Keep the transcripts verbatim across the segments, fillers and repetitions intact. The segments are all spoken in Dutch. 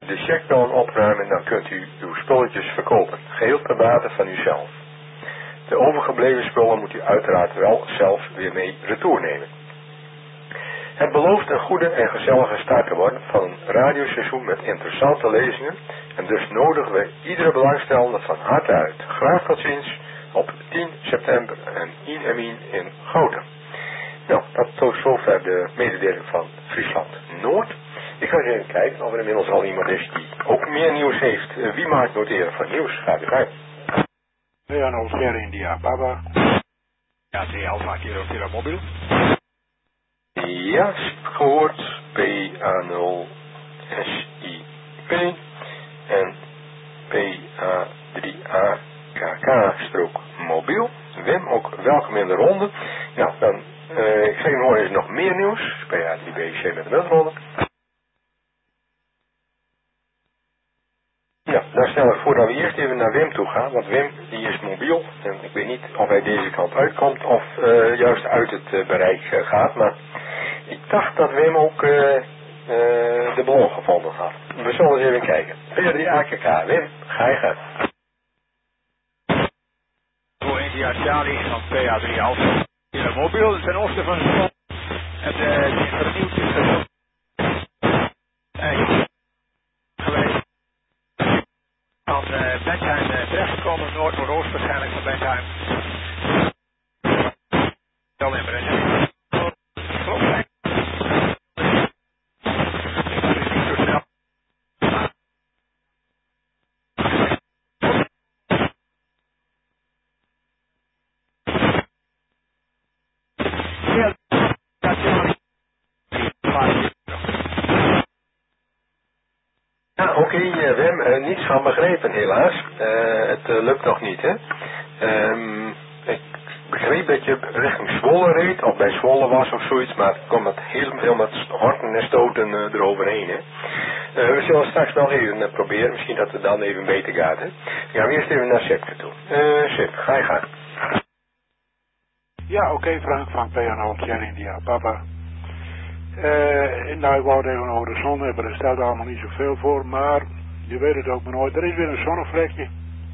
de checkdown opruimen, dan kunt u uw spulletjes verkopen, geheel ter bate van uzelf. De overgebleven spullen moet u uiteraard wel zelf weer mee retour nemen. Het belooft een goede en gezellige start te worden van een radioseizoen met interessante lezingen en dus nodigen we iedere belangstellende van harte uit. Graag tot ziens op tien september en in Emin in Goten. Nou, dat is tot zover de mededeling van Friesland Noord. Ik ga eens even kijken of er inmiddels al iemand is die ook meer nieuws heeft. Uh, wie maakt noteren van nieuws? Gaat u gang. Leon Sierra India Papa. Ja, twee Alpha Kilo Kilo Mobiel. Ja, gehoord. P A nul S I P en P A drie A K K strook mobiel. Wim, ook welkom in de ronde. Nou, dan, uh, ik zeg nog eens nog meer nieuws. P A drie B C met de muntronde. Ja, dan stel ik voor dat we eerst even naar Wim toe gaan, want Wim die is mobiel en ik weet niet of hij deze kant uitkomt of uh, juist uit het uh, bereik uh, gaat, maar ik dacht dat Wim ook uh, uh, de ballon gevonden had. We zullen eens even kijken. P A drie A K K, Wim, ga je gaan. Voor India Charlie van P A drie Alpha Kilo Mobiel ten oosten van het het uh, vernieuwd station. Uh, geweest. Van uh, Bentheim uh, terechtgekomen, noord-noordoost waarschijnlijk van Bentheim. Wel in Brengen. Klopt. Niet zo snel. Ja, dat is nog niet. Ja, oké, okay, uh, Wim, uh, niets van begrepen helaas. Uh, het uh, lukt nog niet, hè. Um, ik begreep dat je richting Zwolle reed, of bij Zwolle was of zoiets, maar het komt met heel veel met horten en stoten uh, eroverheen, hè. Uh, we zullen straks nog even uh, proberen, misschien dat het dan even beter gaat, hè. Gaan we eerst even naar Sipke toe. Uh, Sip, ga je gaan. Ja, oké okay, Frank van P A nul Sierra India Papa. Uh, nou, ik wou het even over de zon hebben, er stelt allemaal niet zoveel voor, maar je weet het ook maar nooit. Er is weer een zonnevlekje.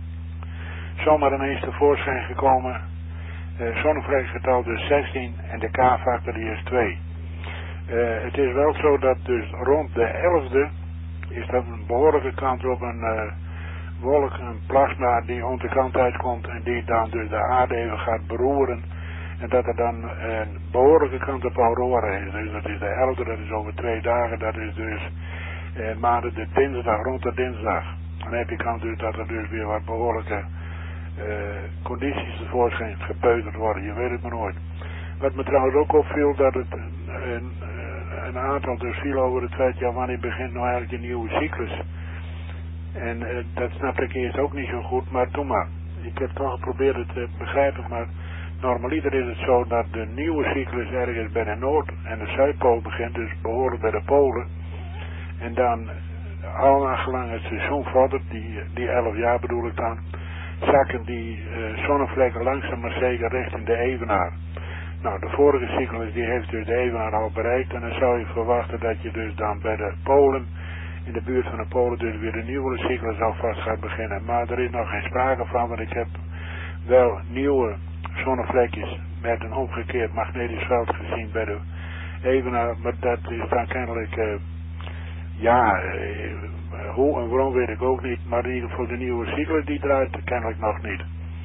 Zomaar ineens tevoorschijn gekomen. Uh, zonnevlekgetal dus zestien en de K-factor die is twee. Uh, het is wel zo dat dus rond de elfde is dat een behoorlijke kans op een uh, wolk, een plasma die onze kant uitkomt en die dan dus de aarde even gaat beroeren. En dat er dan een behoorlijke kant op aurora is. Dus dat is de elfde, dat is over twee dagen. Dat is dus eh, maanden de dinsdag, rond de dinsdag. Dan heb je kans dus dat er dus weer wat behoorlijke eh, condities tevoorschijn gepeuterd worden. Je weet het maar nooit. Wat me trouwens ook opviel, dat het een, een, een aantal dus viel over het feit, ja wanneer begint nou eigenlijk een nieuwe cyclus. En eh, dat snap ik eerst ook niet zo goed, maar doe maar. Ik heb toch geprobeerd het te begrijpen, maar normaliter is het zo dat de nieuwe cyclus ergens bij de Noord- en de Zuidpool begint, dus behoorlijk bij de Polen. En dan, al naar gelang het seizoen vordert, die, die elf jaar bedoel ik dan, zakken die uh, zonnevlekken langzaam maar zeker richting de evenaar. Nou, de vorige cyclus die heeft dus de evenaar al bereikt en dan zou je verwachten dat je dus dan bij de Polen, in de buurt van de Polen, dus weer de nieuwe cyclus alvast gaat beginnen. Maar er is nog geen sprake van, want ik heb wel nieuwe zonnevlekjes met een omgekeerd magnetisch veld gezien bij de evenaar, maar dat is dan kennelijk, uh, ja, uh, hoe en waarom weet ik ook niet, maar in ieder geval de nieuwe cyclus die draait kennelijk nog niet.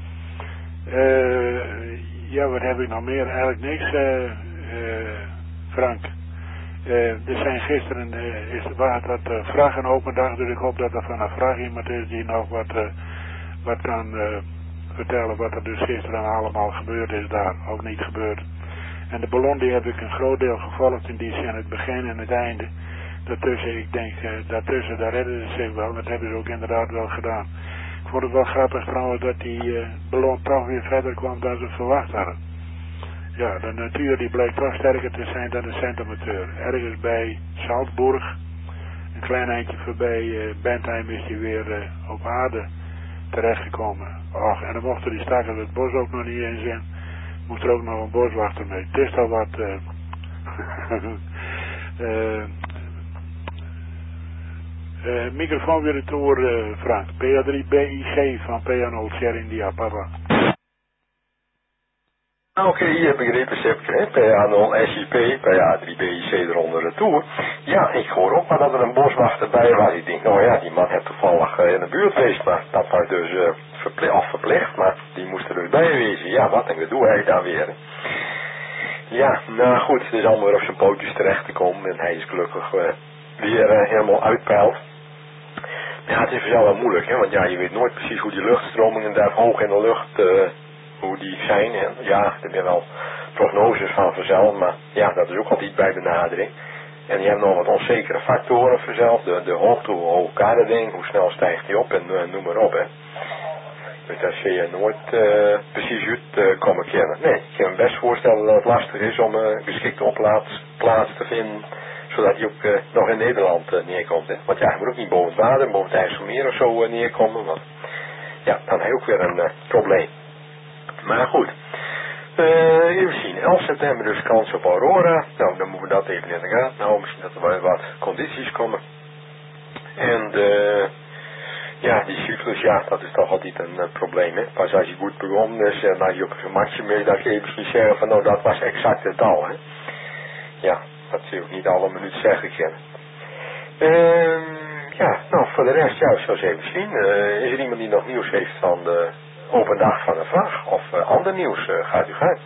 Uh, ja, wat heb ik nog meer? Eigenlijk niks, uh, uh, Frank. Uh, er zijn gisteren, uh, is, was dat uh, vraag en open dag, dus ik hoop dat er van een vraag iemand is die nog wat, uh, wat kan uh, vertellen wat er dus gisteren allemaal gebeurd is daar, ook niet gebeurd. En de ballon die heb ik een groot deel gevolgd in die zin, het begin en het einde. Daartussen, ik denk, uh, daartussen, daar redden ze zich wel, dat hebben ze ook inderdaad wel gedaan. Ik vond het wel grappig trouwens dat die uh, ballon toch weer verder kwam dan ze verwacht hadden. Ja, de natuur die bleek toch sterker te zijn dan de centimeter. Ergens bij Salzburg, een klein eindje voorbij uh, Bentheim, is die weer uh, op aarde terechtgekomen. Och, en dan mochten die stakkers het bos ook nog niet eens in. Moest er ook nog een boswachter mee. Het is toch wat uh, uh, Uh, microfoon weer retour, uh, Frank. P A drie B I C van P A nul Sierra India, papa. Oké, okay, hier begrepen heb P A nul S I P, P A drie B I C eronder retour. Ja, ik hoor ook maar dat er een boswachter bij was. Ik denk, nou ja, die man heeft toevallig uh, in de buurt geweest, maar dat was dus uh, verplicht, of verplicht, maar die moest er dus bij wezen. Ja, wat en doe hij dan weer? Ja, nou goed, het is allemaal weer op zijn pootjes terecht te komen en hij is gelukkig uh, weer uh, helemaal uitpeild. Ja, het is voor jou wel moeilijk, hè, want ja, je weet nooit precies hoe die luchtstromingen daar hoog in de lucht, uh, hoe die zijn. En ja, er zijn wel prognoses van vanzelf, maar ja, dat is ook altijd bij benadering. En je hebt nog wat onzekere factoren vanzelf, de, de hoogte, hoe hoog kan dat ding, hoe snel stijgt die op en uh, noem maar op, hè. Dus daar zie je nooit uh, precies uit uh, komen kennen. Nee, ik kan me best voorstellen dat het lastig is om een uh, geschikte opplaats plaats te vinden, zodat je ook uh, nog in Nederland uh, neerkomt. Hè. Want ja, je moet ook niet boven het water, boven het IJsselmeer of zo uh, neerkomen, want ja, dan heb je ook weer een uh, probleem. Maar goed, uh, even zien, elf september dus kans op aurora. Nou, dan moeten we dat even in de gaten houden, misschien dat er wel wat condities komen. En uh, ja, die cyclus, ja, dat is toch altijd een uh, probleem, hè. Pas als je goed begonnen is en dan je op een gemakje mee, dat je even misschien zeggen van, nou, dat was exact het al, hè. Ja, dat zie je ook niet alle minuten zeggen kennen. Uh, ja, nou, voor de rest, ja, zo eens even zien. Uh, is er iemand die nog nieuws heeft van de open dag van de vraag? Of uh, ander nieuws, uh, gaat u gaan.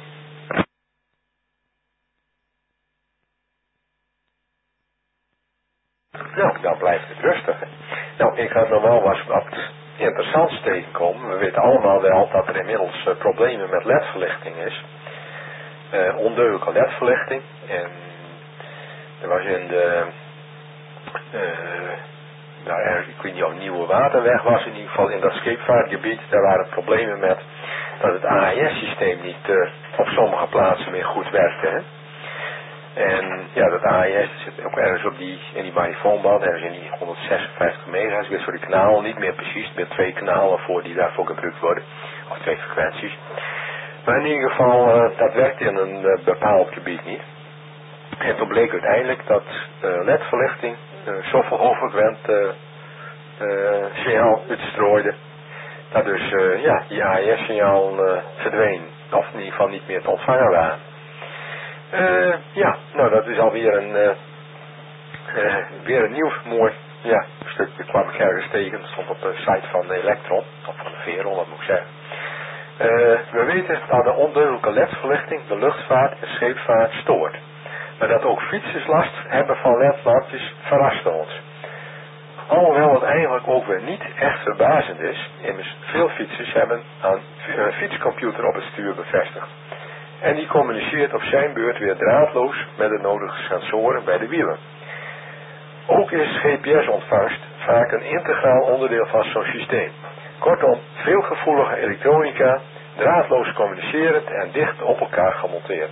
Nou, dan blijft het rustig, hè. Nou, ik ga nog wel wat, wat interessants tegenkomen. We weten allemaal wel dat er inmiddels uh, problemen met ledverlichting is. Uh, ondeugelijke ledverlichting. En er was in de, uh, nou, er, ik weet niet of Nieuwe Waterweg was, in ieder geval in dat scheepvaartgebied, daar waren problemen met dat het A E S-systeem niet uh, op sommige plaatsen meer goed werkte, hè. En ja, dat A E S zit ook ergens op die, in die marifoonband, ergens in die honderdzesenvijftig megahertz, ik weet voor die kanalen niet meer precies, met twee kanalen voor die daarvoor gebruikt worden, of twee frequenties. Maar in ieder geval, uh, dat werkte in een uh, bepaald gebied niet. En toen bleek uiteindelijk dat uh, ledverlichting uh, zoveel hoogfrequent uh, uh, signaal uitstrooide, dat dus uh, ja, die A E S-signaal uh, verdween, of in ieder geval niet meer te ontvangen waren. Uh, ja, nou dat is alweer een, uh, uh, weer een nieuw mooi ja, stukje kwam ik ergens tegen. Dat stond op de site van Electron, of van de Veron, dat moet ik zeggen. Uh, we weten dat de ondeugelijke ledverlichting de luchtvaart en scheepvaart stoort. Maar dat ook fietsers last hebben van ledlampjes verraste ons. Alhoewel het eigenlijk ook weer niet echt verbazend is. Immers veel fietsers hebben een fietscomputer op het stuur bevestigd. En die communiceert op zijn beurt weer draadloos met de nodige sensoren bij de wielen. Ook is G P S-ontvangst vaak een integraal onderdeel van zo'n systeem. Kortom, veel gevoelige elektronica, draadloos communicerend en dicht op elkaar gemonteerd.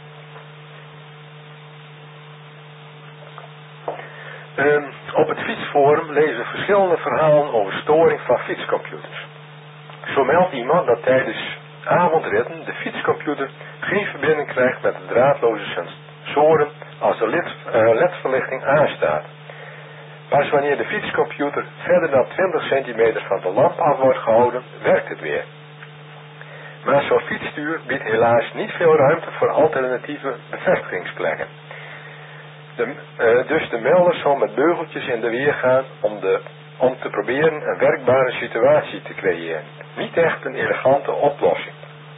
Um, op het fietsforum lezen we verschillende verhalen over storing van fietscomputers. Zo meldt iemand dat tijdens avondritten de fietscomputer geen verbinding krijgt met de draadloze sensoren als de ledverlichting aanstaat. Pas wanneer de fietscomputer verder dan twintig centimeter van de lamp af wordt gehouden, werkt het weer. Maar zo'n fietsstuur biedt helaas niet veel ruimte voor alternatieve bevestigingsplekken. De, uh, dus de melder zal met beugeltjes in de weer gaan om, de, om te proberen een werkbare situatie te creëren. Niet echt een elegante oplossing.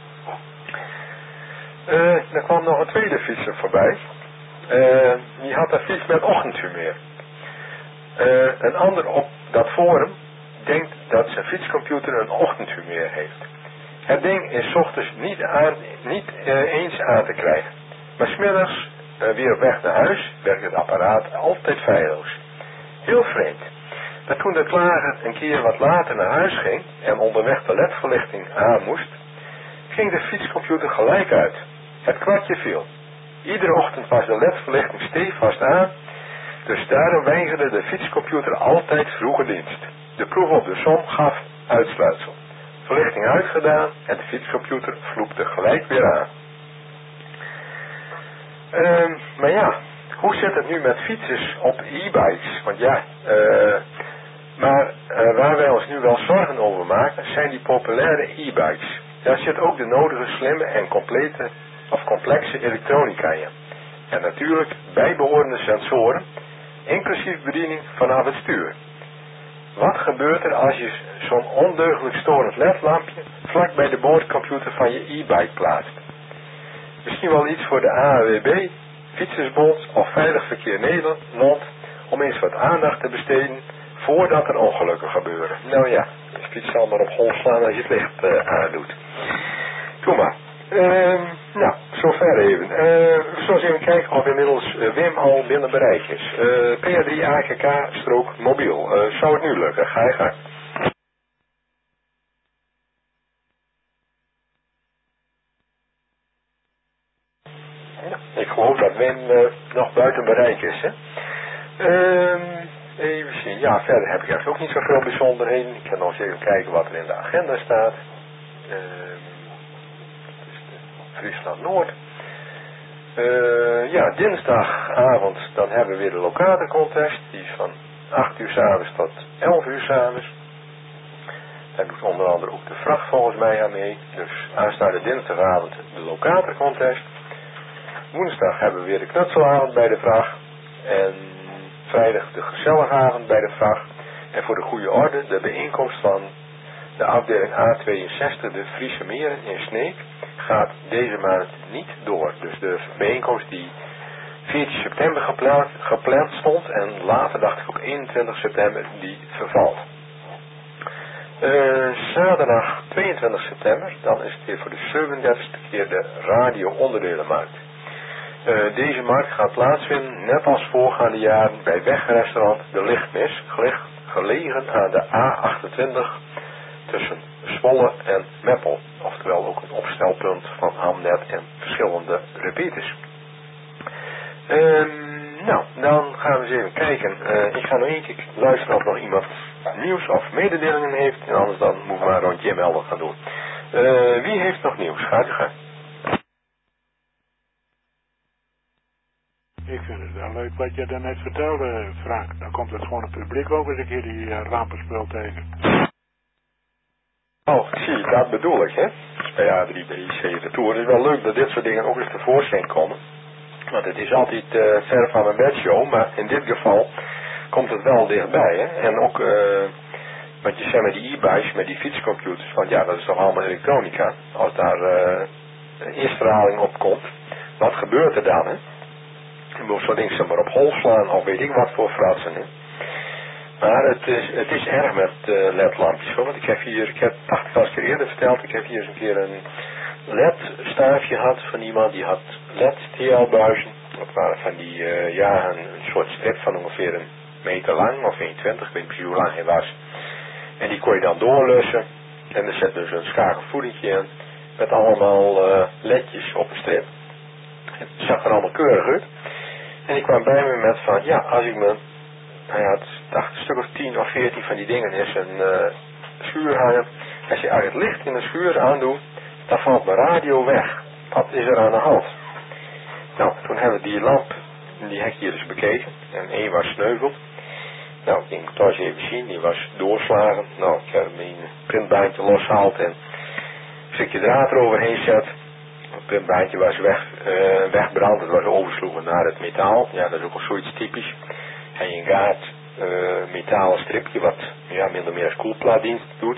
Uh, er kwam nog een tweede fietser voorbij. Uh, die had een fiets met ochtendhumeur. Uh, een ander op dat forum denkt dat zijn fietscomputer een ochtendhumeur heeft. Het ding is 's ochtends niet, aan, niet uh, eens aan te krijgen. Maar 's middags uh, weer op weg naar huis werkt het apparaat altijd feilloos. Heel vreemd. Maar toen de klager een keer wat later naar huis ging en onderweg de ledverlichting aan moest, ging de fietscomputer gelijk uit. Het kwartje viel. Iedere ochtend was de ledverlichting stevast aan, dus daarom weigerde de fietscomputer altijd vroege dienst. De proef op de som gaf uitsluitsel. Verlichting uitgedaan en de fietscomputer vloekte gelijk weer aan. Uh, maar ja, hoe zit het nu met fietsers op e-bikes? Want ja, uh, maar uh, waar wij ons nu wel zorgen over maken, zijn die populaire e-bikes. Daar zit ook de nodige slimme en complete of complexe elektronica in. En natuurlijk bijbehorende sensoren, inclusief bediening vanaf het stuur. Wat gebeurt er als je zo'n ondeugelijk storend ledlampje vlak bij de boordcomputer van je e-bike plaatst? Misschien wel iets voor de A N W B, Fietsersbond of Veilig Verkeer Nederland om eens wat aandacht te besteden voordat er ongelukken gebeuren. Nou ja, je fiets zal maar op hol slaan als je het licht uh, aandoet. Doe maar. Uh, nou, zover even. Uh, we zullen eens even kijken of inmiddels uh, Wim al binnen bereik is. Uh, P A drie A K K mobiel. Uh, zou het nu lukken? Ga je gang. Ja, ik geloof dat Wim uh, nog buiten bereik is. Hè? Uh, even zien. Ja, verder heb ik eigenlijk ook niet zoveel bijzonderheden. Ik kan nog eens even kijken wat er in de agenda staat. Uh, Friesland Noord. Uh, ja, dinsdagavond dan hebben we weer de lokale contest. Die is van acht uur 's avonds tot elf uur 's avonds. Daar doet onder andere ook de vracht volgens mij aan mee. Dus aanstaande dinsdagavond de lokale contest. Woensdag hebben we weer de knutselavond bij de vracht. En vrijdag de gezelligavond bij de vracht. En voor de goede orde de bijeenkomst van de afdeling A tweeënzestig, de Friese Meren in Sneek, gaat deze maand niet door. Dus de bijeenkomst die veertien september gepland, gepland stond en later dacht ik ook eenentwintig september die vervalt. Uh, zaterdag tweeëntwintig september, dan is het weer voor de zevenendertigste keer de radio-onderdelenmarkt. Uh, deze markt gaat plaatsvinden, net als voorgaande jaren, bij wegrestaurant De Lichtmis, gelegen aan de A achtentwintig tussen Zwolle en Meppel. Oftewel ook een opstelpunt van Hamnet en verschillende repeaters. Um, nou, dan gaan we eens even kijken. Uh, ik ga nog één keer luisteren of nog iemand nieuws of mededelingen heeft. En anders dan moeten we maar een rondje melden gaan doen. Uh, wie heeft nog nieuws? Gaat u gaan. Ik vind het wel leuk wat je daarnet vertelde, Frank. Dan komt het gewoon het publiek ook eens een keer die uh, rampenspul tegen. Oh, zie, dat bedoel ik, hè. P A drie B C de Tour. Het is wel leuk dat dit soort dingen ook eens tevoorschijn komen. Want het is altijd uh, ver van mijn bedshow, maar in dit geval komt het wel dichtbij, hè. En ook, uh, wat je zei met die e-bikes, met die fietscomputers, want ja, dat is toch allemaal elektronica. Als daar uh, een instraling op komt, wat gebeurt er dan, hè? Je moet zo'n ding zomaar op hol slaan of weet ik wat voor fratsen, hè. Maar het is, het is erg met uh, ledlampjes, hoor. Want ik heb hier, ik heb dacht ik al eens een keer eerder verteld, ik heb hier eens een keer een ledstaafje gehad van iemand die had led-T L-buizen. Dat waren van die, uh, ja, een, een soort strip van ongeveer een meter lang of één twintig, ik weet niet hoe lang hij was. En die kon je dan doorlussen en er zit dus een schakelvoeringje in met allemaal uh, ledjes op een strip. Het zag er allemaal keurig uit. En ik kwam bij me met van, ja, als ik me, hij had dacht, een stuk of tien of veertien van die dingen in zijn uh, schuur hangen. Als je uit het licht in de schuur aandoet, dan valt mijn radio weg. Wat is er aan de hand? Nou, toen hebben we die lamp, die heb ik hier dus bekeken. En één was sneuveld. Nou, ik ging het thuis even zien, die was doorslagen. Nou, ik heb mijn printbaantje losgehaald en een stukje draad eroverheen zet. Het printbaantje was weg, uh, wegbrand, het was oversloegen naar het metaal. Ja, dat is ook al zoiets typisch. En je gaat uh, metalen stripje wat ja, min of meer als koelplaatdienst doet.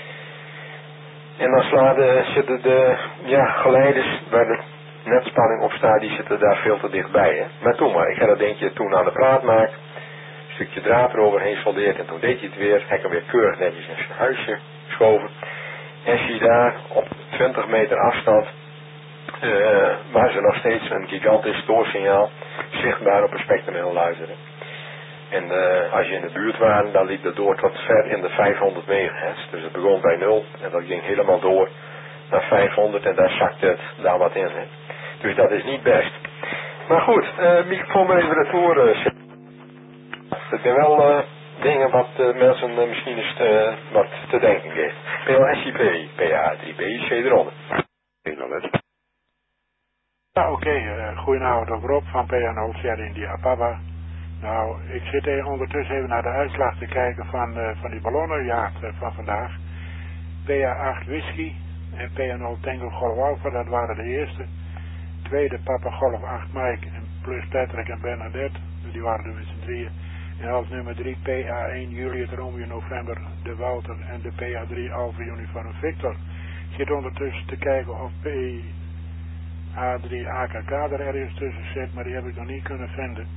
En dan slaan de, zitten de ja, geleiders waar de netspanning op staat, die zitten daar veel te dichtbij. Hè? Maar toen maar, ik had dat dingetje toen aan de praat gemaakt, een stukje draad eroverheen soldeerd en toen deed hij het weer, heb ik hem weer keurig netjes in zijn huisje geschoven. En zie daar op twintig meter afstand uh, was er nog steeds een gigantisch stoorsignaal zichtbaar op een spectrumeel luisteren. En uh, als je in de buurt was, dan liep dat door tot ver in de vijfhonderd megahertz. Dus het begon bij nul en dat ging helemaal door naar vijfhonderd en daar zakte het daar wat in. Hè. Dus dat is niet best. Maar goed, uh, microfoon maar even retour uh, zetten. Het zijn wel uh, dingen wat uh, mensen uh, misschien eens uh, wat te denken geeft. P L S I P, P A drie B C eronder. Ja, oké. Okay. Uh, goedenavond ook Rob van P A nul Sierra India Papa. Nou, ik zit even ondertussen even naar de uitslag te kijken van, uh, van die ballonnenjacht uh, van vandaag. P A acht Whisky en P A nul Tango Golf Alpha, dat waren de eerste. Tweede Papa Golf acht Mike en plus Patrick en Bernadette, die waren er met z'n drieën. En als nummer drie P A één Juliet Romeo November de Walter en de P A drie Alpha Uniform Victor. Ik zit ondertussen te kijken of P A drie A K K er ergens tussen zit, maar die heb ik nog niet kunnen vinden.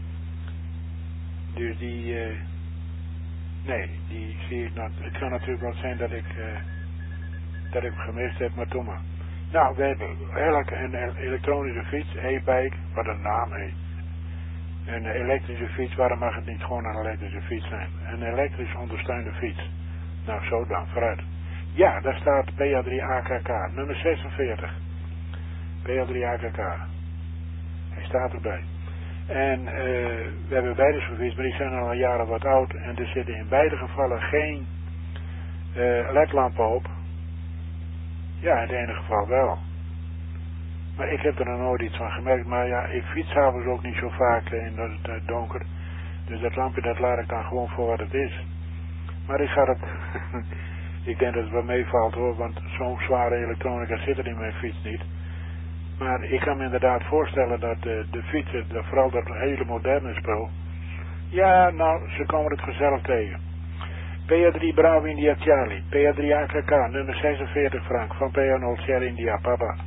Dus die, uh, nee, die zie ik nog. Het kan natuurlijk wel zijn dat ik, uh, dat ik hem gemist heb, maar doe maar. Nou, we hebben eigenlijk een elektronische fiets, e-bike, wat een naam heet. Een elektrische fiets, waarom mag het niet gewoon een elektrische fiets zijn? Een elektrisch ondersteunde fiets. Nou, zo dan, vooruit. Ja, daar staat P A drie A K K, nummer zesenveertig. P A drie A K K. Hij staat erbij. En uh, we hebben beide gefietst, maar die zijn al jaren wat oud. En er zitten in beide gevallen geen uh, ledlampen op. Ja, in het ene geval wel. Maar ik heb er nog nooit iets van gemerkt. Maar ja, ik fiets s'avonds ook niet zo vaak in het uh, donker. Dus dat lampje, dat laat ik dan gewoon voor wat het is. Maar ik ga het... ik denk dat het wel meevalt hoor, want zo'n zware elektronica zit er in mijn fiets niet. Maar ik kan me inderdaad voorstellen dat de, de fietsen, de, vooral dat hele moderne spul... Ja, nou, ze komen het gezellig tegen. P A drie Bravo India Charlie, P A drie A K K, nummer zesenveertig Frank, van P A nul Sierra India, papa.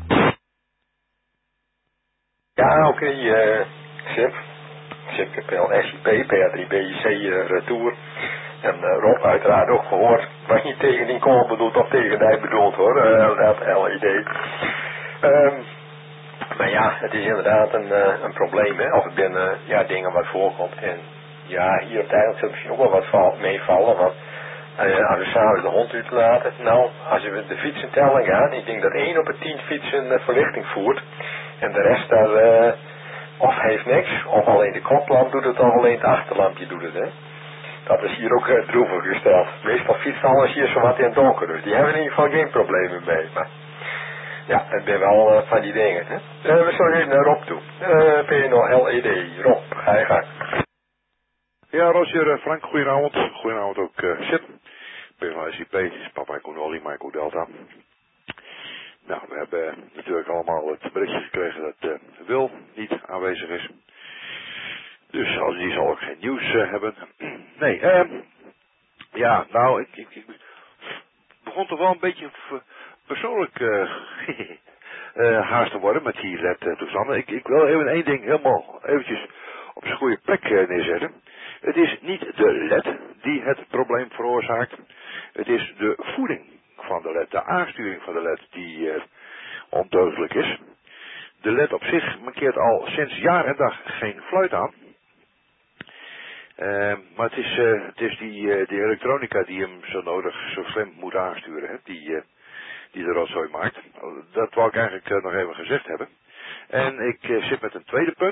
Ja, oké, okay, uh, Sip. Sip P L S I P, P A drie B I C uh, Retour. En uh, Rob uiteraard ook gehoord. Maar niet tegen die call bedoeld of tegen mij bedoeld hoor, uh, dat L I D. Um, maar ja, het is inderdaad een, uh, een probleem, hè, als het binnen uh, ja, dingen wat voorkomt. En ja, hier op de eiland zit misschien ook wel wat val, meevallen, want uh, als we s'avonds de hond uit laten, nou, als we de fietsen tellen gaan, ik denk dat één op de tien fietsen uh, verlichting voert. En de rest daar, uh, of heeft niks, of alleen de koplamp doet het, of alleen het achterlampje doet het, hè. Dat is hier ook uh, droevig gesteld. Meestal fietst alles hier zo wat in het donker, dus die hebben in ieder geval geen problemen mee, maar... Ja, ik ben wel uh, van die dingen, hè. Uh, we zullen even naar Rob toe. Uh, P nul L E D, Rob, ga je gang. Ja, Roger, uh, Frank, goedenavond. Goedenavond ook, uh, Sip. P nul S I P, Papa Echo Nolly, Michael Delta. Nou, we hebben uh, natuurlijk allemaal het berichtje gekregen dat uh, Wil niet aanwezig is. Dus als die zal ook geen nieuws uh, hebben. Nee, eh... Uh, ja, nou, ik, ik, ik begon toch wel een beetje persoonlijk uh, uh, haast te worden met die L E D-toestanden. Ik, ik wil even één ding helemaal eventjes op zijn goede plek uh, neerzetten. Het is niet de L E D die het probleem veroorzaakt. Het is de voeding van de L E D, de aansturing van de L E D die uh, ondeugdelijk is. De L E D op zich mankeert al sinds jaar en dag geen fluit aan. Uh, maar het is, uh, het is die, uh, die elektronica die hem zo nodig, zo slim moet aansturen, hè, die, uh, die de rotzooi maakt. Dat wou ik eigenlijk uh, nog even gezegd hebben. En ik uh, zit met een tweede punt.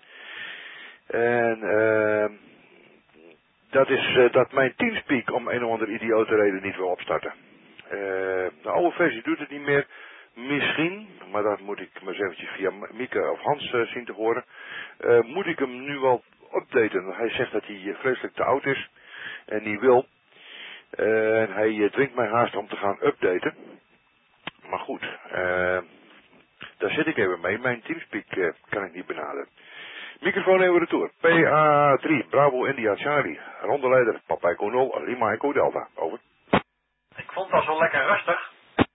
En uh, dat is uh, dat mijn Teamspeak om een of andere idiote reden niet wil opstarten. Uh, de oude versie doet het niet meer. Misschien, maar dat moet ik maar eens eventjes via Mieke of Hans uh, zien te horen. Uh, moet ik hem nu wel updaten. Hij zegt dat hij vreselijk te oud is en niet wil. Uh, en hij uh, dwingt mij haast om te gaan updaten. Maar goed, uh, daar zit ik even mee. Mijn Teamspeak uh, kan ik niet benaderen. Microfoon even retour. P A drie, Bravo India Charlie. Rondeleider, Papa Echo nul, Lima Echo Delta. Over. Ik vond dat zo lekker rustig.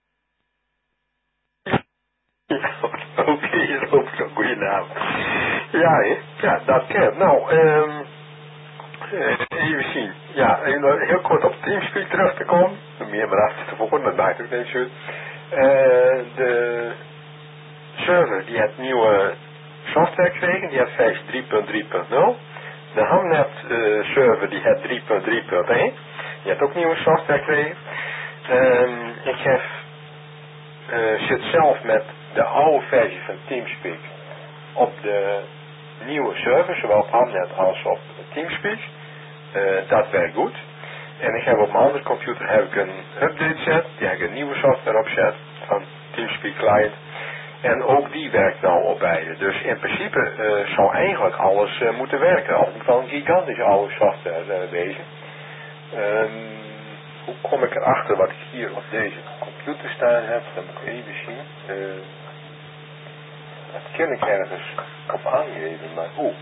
Ja, oké, okay, dat is ook zo'n goede naam. Ja, hè? Ja, dat kan. Nou, um, even zien. Ja, even heel kort op Teamspeak terug te komen. Meer maar achter te volgen, dat maakt ook niks uit. Uh, de server, die heeft nieuwe software gekregen, die heeft vijf drie punt drie punt nul. De Hamnet uh, server, die heeft drie punt drie punt één. Die heeft ook nieuwe software gekregen. Um, ik heb, uh, zit zelf met de oude versie van Teamspeak op de nieuwe server, zowel op Hamnet als op Teamspeak. Uh, dat werkt goed. En ik heb op mijn andere computer heb ik een update set, die heb ik een nieuwe software opzet van Teamspeak Client. En ook die werkt nou op beide. Dus in principe uh, zou eigenlijk alles uh, moeten werken. Al moet wel een gigantische oude software uh, wezen. Um, hoe kom ik erachter wat ik hier op deze computer staan heb? Dat moet ik even zien. Uh, dat kan ik ergens op aangeven, maar hoe?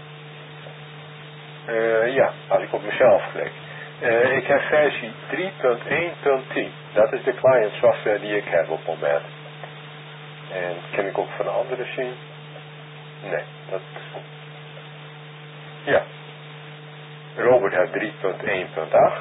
Uh, ja, als ik op mezelf klik. Uh, ik heb versie drie punt één punt tien. Dat is de client software die ik heb op het moment. En kan ik ook van de andere zien? Nee, dat... Ja. Robert heeft drie punt één punt acht.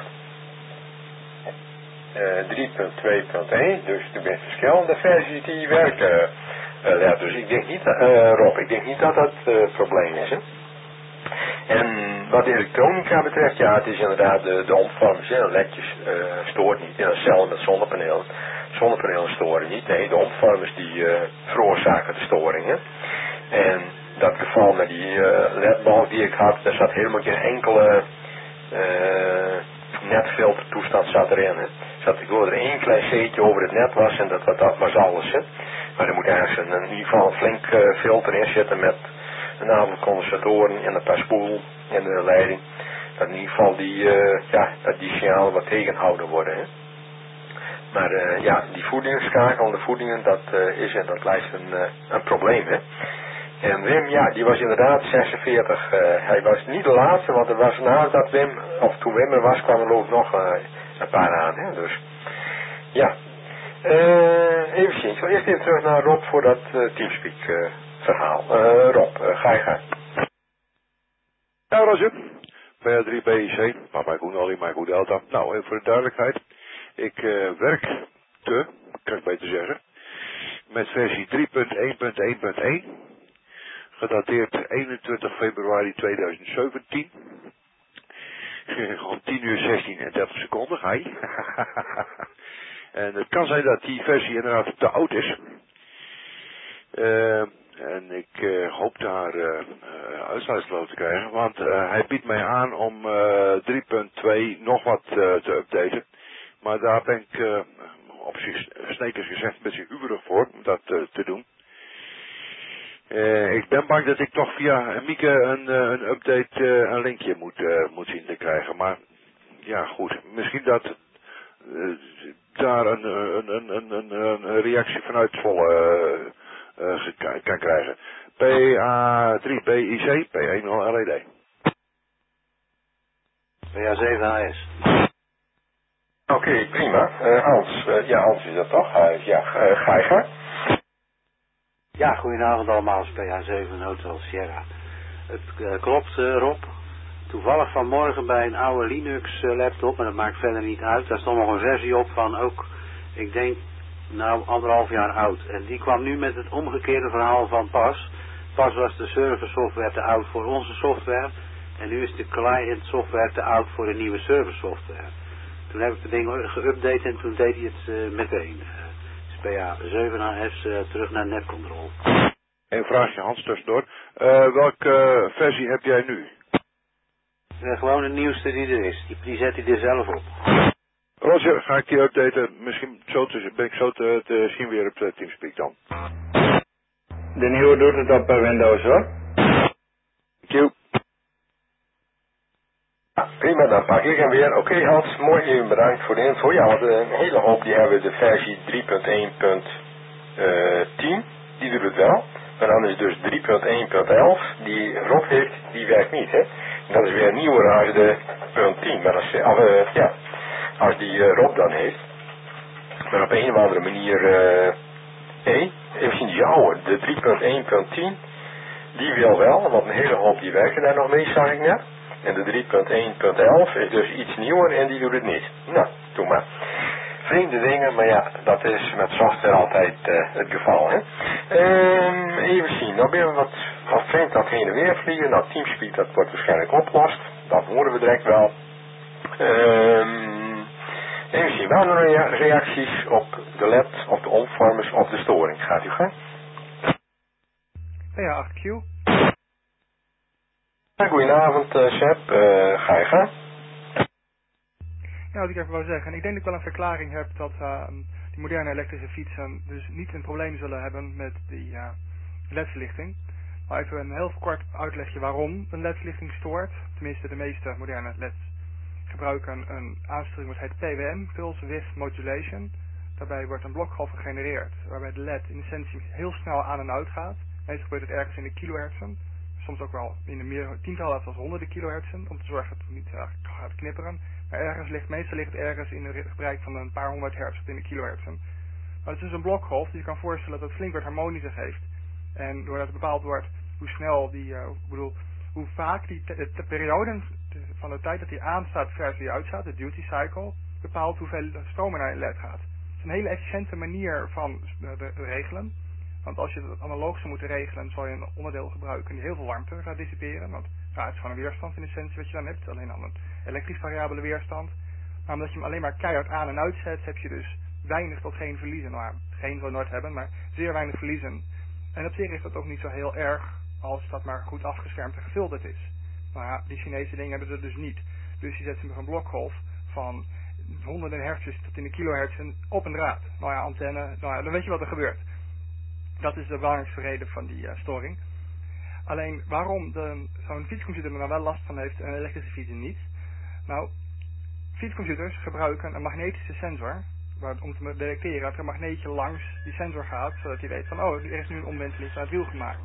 Uh, drie punt twee punt één. Dus er zijn verschillende versies die werken. Uh, ja, dus ik denk niet, uh, Rob, ik denk niet dat dat het uh, probleem is, hè. En wat de elektronica betreft, ja, het is inderdaad de, de omvormers, hè, ledjes uh, stoort niet. En hetzelfde met zonnepanelen. Zonnepanelen storen niet, nee, de omvormers die uh, veroorzaken de storingen. En dat geval met die uh, ledbalk die ik had, daar zat helemaal geen enkele uh, netfiltertoestand zat erin. Hè. Zat ik er één klein zeetje over het net was en dat, dat, dat was alles. Hè. Maar er moet ergens een, in ieder geval een flink uh, filter in zitten met een aantal condensatoren en een paar spoel en de leiding. Dat in ieder geval die, uh, ja, dat die signalen wat tegenhouden worden. Hè. Maar uh, ja, die voedingen, schakelende voedingen, dat uh, is en dat blijft een, uh, een probleem. Hè. En Wim, ja, die was inderdaad zesenveertig. Uh, hij was niet de laatste, want er was nadat Wim, of toen Wim er was, kwamen er ook nog uh, een paar aan. Hè. Dus ja, uh, even zien. Ik zal eerst even terug naar Rob voor dat uh, Teamspeak uh, verhaal. Uh, Rob, uh, ga je gaan. Ja, Roger. B A drie B I C, maar bij Koen Ali, maar Koen Delta. Nou, even voor de duidelijkheid. Ik uh, werk te, kan ik beter zeggen, met versie drie punt één punt één punt één. Gedateerd eenentwintig februari tweeduizend zeventien. Om tien uur zestien en dertig seconden. Hi. En het kan zijn dat die versie inderdaad te oud is. Uh, en ik uh, hoop daar uh, uh, uitsluitsel te krijgen. Want uh, hij biedt mij aan om uh, drie punt twee nog wat uh, te updaten. Maar daar ben ik uh, op zich snekers gezegd een beetje huberig voor om dat uh, te doen. Uh, ik ben bang dat ik toch via Mieke een, uh, een update, uh, een linkje moet, uh, moet zien te krijgen. Maar ja goed, misschien dat uh, daar een, een, een, een, een reactie vanuit volle uh, uh, kan krijgen. P A drie B I C, P één nul L E D. P A zeven H S. Oké, okay, prima. Uh, Hans, uh, ja, Hans is dat toch? Uh, ja, uh, ga je gaan? Ja, goedenavond allemaal, P A zeven Hotel Sierra. Het uh, klopt, uh, Rob. Toevallig vanmorgen bij een oude Linux uh, laptop, maar dat maakt verder niet uit. Daar stond nog een versie op van ook, ik denk, nou anderhalf jaar oud. En die kwam nu met het omgekeerde verhaal van pas. Pas was de server software te oud voor onze software. En nu is de client software te oud voor de nieuwe server software. Toen heb ik de ding geüpdate en toen deed hij het uh, meteen. Uh, P A zeven H S uh, terug naar netcontrol. Een vraagje Hans tussendoor. Uh, welke uh, versie heb jij nu? Uh, gewoon de nieuwste die er is. Die, die zet hij er zelf op. Roger, ga ik die updaten. Misschien zo te, ben ik zo te, te zien weer op de Teamspeak dan. De nieuwe doet het op Windows hoor. Thank you. Prima, dan pak ik hem weer. Oké okay, Hans, mooi even bedankt voor de info. Ja, want een hele hoop die hebben de versie drie punt één punt tien. Die doet het wel. Maar dan is dus drie punt één punt elf. Die Rob heeft, die werkt niet. Hè? En dat is weer nieuwer als de punt tien. Maar als, of, uh, ja, als die uh, Rob dan heeft. Maar op een of andere manier... Uh, nee, even zien die oude. De drie punt één punt tien. Die wil wel. Want een hele hoop die werken daar nog mee, zag ik net. En de drie punt één punt elf is dus iets nieuwer en die doet het niet. Nou, doe maar. Vreemde dingen, maar ja, dat is met software altijd uh, het geval. Hè? Um, even zien, nou ben we wat, wat vreemd dat heen en weer vliegen. Nou, Teamspeak, dat wordt waarschijnlijk opgelost. Dat horen we direct wel. Um, even zien, wel nog reacties op de L E D, op de omvormers, op de storing. Gaat u gaan? Ja, acht Q. Goedenavond, uh, Seb. Uh, ga je gaan? Ja, wat ik even wou zeggen. Ik denk dat ik wel een verklaring heb dat uh, moderne elektrische fietsen dus niet een probleem zullen hebben met die uh, ledverlichting. Maar even een heel kort uitlegje waarom een ledverlichting stoort. Tenminste, de meeste moderne L E D's gebruiken een aansturing wat heet P W M, Pulse Width Modulation. Daarbij wordt een blokgolf gegenereerd, waarbij de L E D in essentie heel snel aan en uit gaat. Meestal gebeurt het ergens in de kilohertzen, soms ook wel in de meer tientallen als honderden kilohertzen, om te zorgen dat het niet uh, gaat knipperen. Maar ergens ligt, meestal ligt het ergens in een bereik van een paar honderd hertz in de kilohertzen. Maar het is dus een blokgolf, dus je kan voorstellen dat het flink wat harmonische geeft. En doordat het bepaald wordt hoe snel die, uh, ik bedoel, hoe vaak die de, de periode van de tijd dat die aanstaat versus die uitstaat, de duty cycle, bepaalt hoeveel stroom er naar je L E D gaat. Het is een hele efficiënte manier van de, de, de regelen. Want als je het analoog zou moeten regelen, zal je een onderdeel gebruiken die heel veel warmte gaat dissiperen. Want ja, het is gewoon een weerstand in essentie wat je dan hebt. Alleen dan een elektrisch variabele weerstand. Maar omdat je hem alleen maar keihard aan en uitzet, heb je dus weinig tot geen verliezen. Nou ja, geen zal nooit hebben, maar zeer weinig verliezen. En op zich is dat ook niet zo heel erg als dat maar goed afgeschermd en gefilterd is. Nou ja, die Chinese dingen hebben dat dus niet. Dus je zet ze met een blokgolf van honderden hertz tot in de kilohertzen op een draad. Nou ja, antenne, nou ja, dan weet je wat er gebeurt. Dat is de belangrijkste reden van die uh, storing. Alleen, waarom zo'n fietscomputer er nou wel last van heeft en een elektrische fiets niet? Nou, fietscomputers gebruiken een magnetische sensor waar, om te detecteren dat er een magneetje langs die sensor gaat, zodat hij weet van, oh, er is nu een omwenteling van het wiel gemaakt.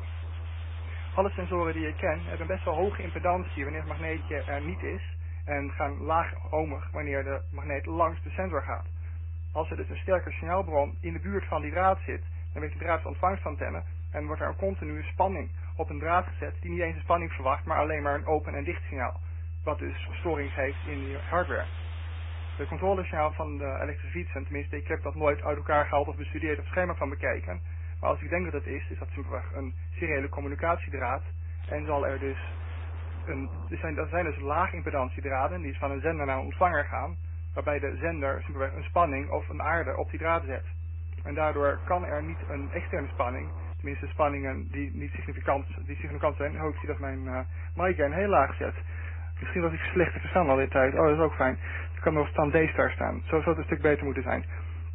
Alle sensoren die je kent hebben best wel hoge impedantie wanneer het magneetje er niet is en gaan laag ohmig wanneer de magneet langs de sensor gaat. Als er dus een sterke signaalbron in de buurt van die draad zit, dan weet die draad de ontvangstantenne en wordt er een continue spanning op een draad gezet die niet eens een spanning verwacht, maar alleen maar een open en dicht signaal. Wat dus storing heeft in die hardware. De controlesignaal van de elektrische fietsen, tenminste ik heb dat nooit uit elkaar gehaald of bestudeerd of schema van bekeken. Maar als ik denk dat het is, is dat simpelweg een seriële communicatiedraad. En zal er dus een, er zijn, er zijn dus laag impedantiedraden die van een zender naar een ontvanger gaan. Waarbij de zender simpelweg een spanning of een aarde op die draad zet. En daardoor kan er niet een externe spanning, tenminste spanningen die niet significant, die significant zijn. Oh, ik zie dat mijn uh, mic gain heel laag zet. Misschien was ik slecht te verstaan al die tijd. Oh, dat is ook fijn. Het kan nog stand D-star staan. Zo zou het een stuk beter moeten zijn.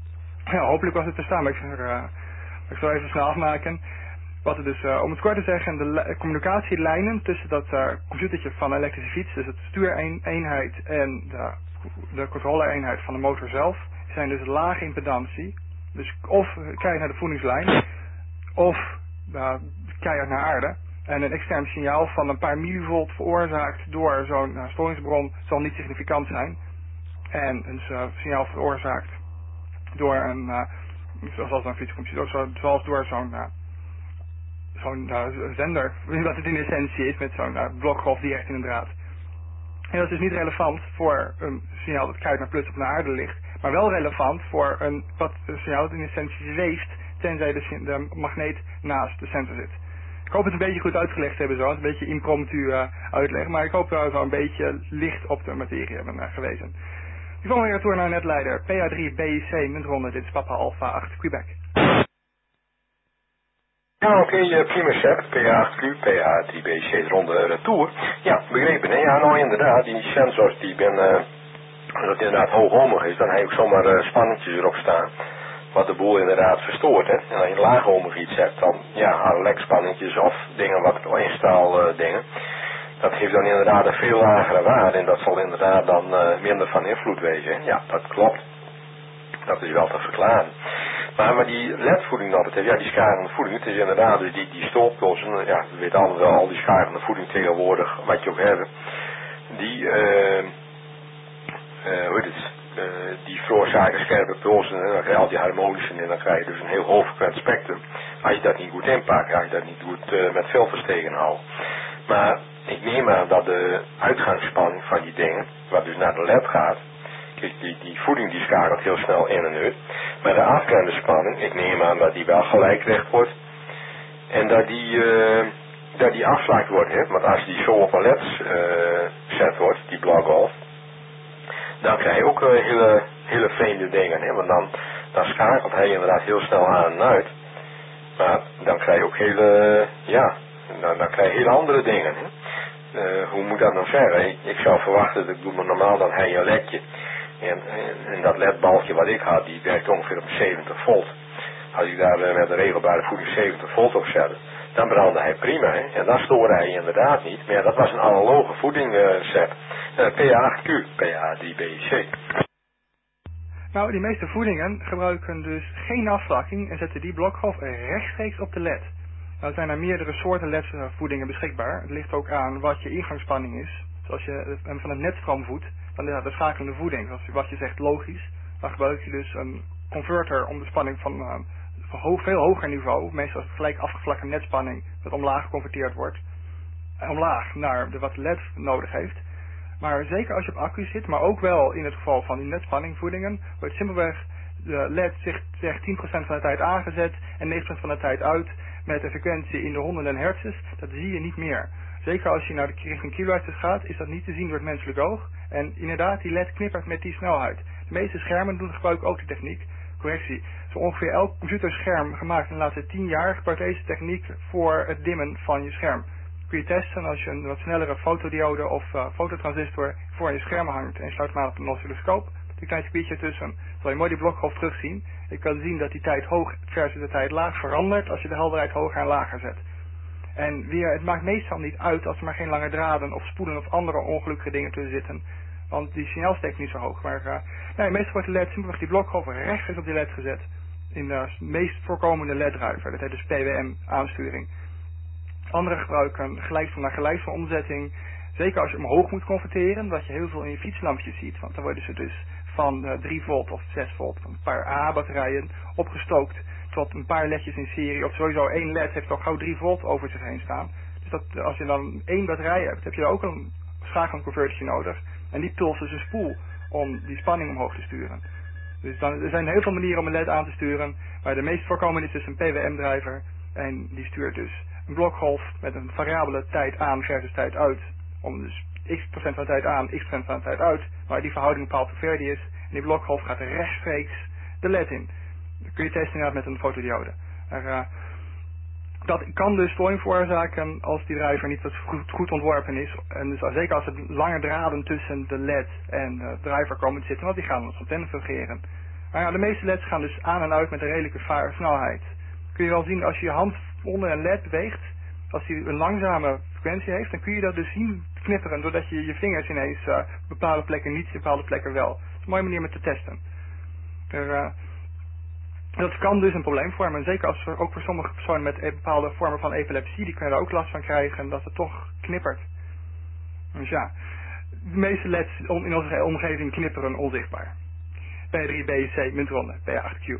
Ja, hopelijk was het verstaan, maar ik, zeg, uh, ik zal even snel afmaken. Wat er dus, uh, om het kort te zeggen, de communicatielijnen tussen dat uh, computertje van een elektrische fiets, dus het stuureenheid en de, de controle-eenheid van de motor zelf, zijn dus lage impedantie. Dus of keihard naar de voedingslijn, of uh, keihard naar aarde. En een extern signaal van een paar millivolt veroorzaakt door zo'n uh, storingsbron zal niet significant zijn. En een uh, signaal veroorzaakt door een, uh, zoals een fietscomputer, zoals door zo'n uh, zo'n uh, zender, wat het in essentie is, met zo'n uh, blokgolf direct in een draad. En dat is dus niet relevant voor een signaal dat keihard naar plus of naar aarde ligt, maar wel relevant voor een, wat, een signaal dat in essentie zweeft, tenzij de, de magneet naast de sensor zit. Ik hoop het een beetje goed uitgelegd te hebben zo, een beetje impromptu uh, uitleggen, maar ik hoop dat we wel een beetje licht op de materie hebben uh, gewezen. Die volgende retour naar netleider P A drie B I C muntronde, dit is Papa Alpha acht Quebec. Ja, oké, okay, prima set, P A acht Q, P A drie B C ronde retour. Ja, begrepen, hè? Ja, nou inderdaad, die sensors die ben, uh, als het inderdaad hooghomig is, dan heb je ook zomaar uh, spannetjes erop staan. Wat de boel inderdaad verstoort, hè. En als je laaghomig iets hebt, dan ja, lekspannetjes of dingen wat instaal uh, dingen. Dat geeft dan inderdaad een veel lagere waarde en dat zal inderdaad dan uh, minder van invloed wezen. Ja, dat klopt. Dat is wel te verklaren. Maar, maar die ledvoeding dat het heeft, ja, die schakelende voeding, het is inderdaad, dus die, die stooplossen, ja, we weten allemaal wel, al die schakelende voeding tegenwoordig, wat je ook hebt, die, uh, uh, hoe heet het, uh, die veroorzaken scherpe pulsen, en dan krijg je al die harmonischen en dan krijg je dus een heel hoogfrequent spectrum. Als je dat niet goed inpakt, als je dat niet goed uh, met filters tegenhoudt. Maar ik neem aan dat de uitgangsspanning van die dingen, wat dus naar de led gaat, die, die voeding die schakelt heel snel in en uit. Maar de afklemde spanning, ik neem aan dat die wel gelijkrecht wordt. En dat die, uh, dat die afslaakt wordt. Hè? Want als die zo op een led uh, zet wordt, die blokgolf, dan krijg je ook uh, hele, hele vreemde dingen. Hè? Want dan, dan schakelt hij inderdaad heel snel aan en uit. Maar dan krijg je ook hele, ja, dan, dan krijg je hele andere dingen. Hè? Uh, hoe moet dat nou zeggen? Ik, ik zou verwachten, dat ik doe maar normaal, dan heb je een ledje. En, en, en dat ledbalkje wat ik had, die werkt ongeveer op zeventig volt. Als ik daar uh, met een regelbare voeding zeventig volt op zette, dan brandde hij prima. Hè? En dan stoorde hij inderdaad niet. Maar ja, dat was een analoge voeding, uh, Sepp. Uh, P A acht Q, P A drie B C. Nou, die meeste voedingen gebruiken dus geen afvlakking en zetten die blokgolf rechtstreeks op de led. Nou zijn er meerdere soorten ledvoedingen beschikbaar. Het ligt ook aan wat je ingangsspanning is. Zoals je hem van het netstroom voedt, dan is dat de schakelende voeding. Zoals wat je zegt logisch. Dan gebruik je dus een converter om de spanning van, uh, van ho veel hoger niveau, meestal gelijk afgevlakte netspanning, dat omlaag geconverteerd wordt, omlaag naar de wat de led nodig heeft. Maar zeker als je op accu zit, maar ook wel in het geval van die netspanningvoedingen, wordt simpelweg de led zich, zich tien procent van de tijd aangezet en negen procent van de tijd uit met een frequentie in de honderden hertzes. Dat zie je niet meer. Zeker als je naar de richting kilohertz gaat, is dat niet te zien door het menselijk oog. En inderdaad, die led knippert met die snelheid. De meeste schermen doen gebruiken ook de techniek. Correctie. Zo ongeveer elk computerscherm gemaakt in de laatste tien jaar gebruikt deze techniek voor het dimmen van je scherm. Kun je testen als je een wat snellere fotodiode of uh, fototransistor voor je scherm hangt en je sluit hem aan op een oscilloscoop. Die klein spiertje tussen, zal je mooi die blokgolf terugzien. Je kan zien dat die tijd hoog versus de tijd laag verandert als je de helderheid hoger en lager zet. En weer, het maakt meestal niet uit als er maar geen lange draden of spoelen of andere ongelukkige dingen tussen zitten. Want die signaal steekt niet zo hoog. Maar uh, nee, meestal wordt de led simpelweg die blokgolf rechtstreeks op die led gezet. In de meest voorkomende led-driver. Dat heet dus P W M aansturing. Anderen gebruiken gelijkstroom naar gelijkstroom omzetting. Zeker als je omhoog moet converteren. Wat je heel veel in je fietslampjes ziet. Want dan worden ze dus van uh, drie volt of zes volt. Van een paar A batterijen opgestookt. Tot een paar ledjes in serie. Of sowieso één led heeft al gauw drie volt over zich heen staan. Dus dat, als je dan één batterij hebt, heb je ook een schakelend convertertje nodig. En die pulst dus een spoel om die spanning omhoog te sturen. Dus dan, er zijn heel veel manieren om een led aan te sturen. Maar de meest voorkomende is dus een P W M-driver. En die stuurt dus een blokgolf met een variabele tijd aan versus tijd uit. Om dus x procent van de tijd aan, x procent van de tijd uit. Maar die verhouding bepaalt hoe ver die is. En die blokgolf gaat rechtstreeks de led in. Dat kun je testen inderdaad met een fotodiode. Maar, uh, dat kan dus storing veroorzaken als die driver niet wat goed, goed ontworpen is. En dus zeker als er lange draden tussen de led en de driver komen te zitten, want die gaan als antenne fungeren. Maar ja, de meeste leds gaan dus aan en uit met een redelijke snelheid. Kun je wel zien als je je hand onder een led beweegt, als die een langzame frequentie heeft, dan kun je dat dus zien knipperen doordat je je vingers ineens uh, bepaalde plekken niet, bepaalde plekken wel. Dat is een mooie manier om te testen. Er, uh, Dat kan dus een probleem vormen. Zeker als er ook voor sommige personen met bepaalde vormen van epilepsie, die kunnen er ook last van krijgen, dat het toch knippert. Dus ja, de meeste leds in onze omgeving knipperen onzichtbaar. P drie B C, muntronde, P A acht Q.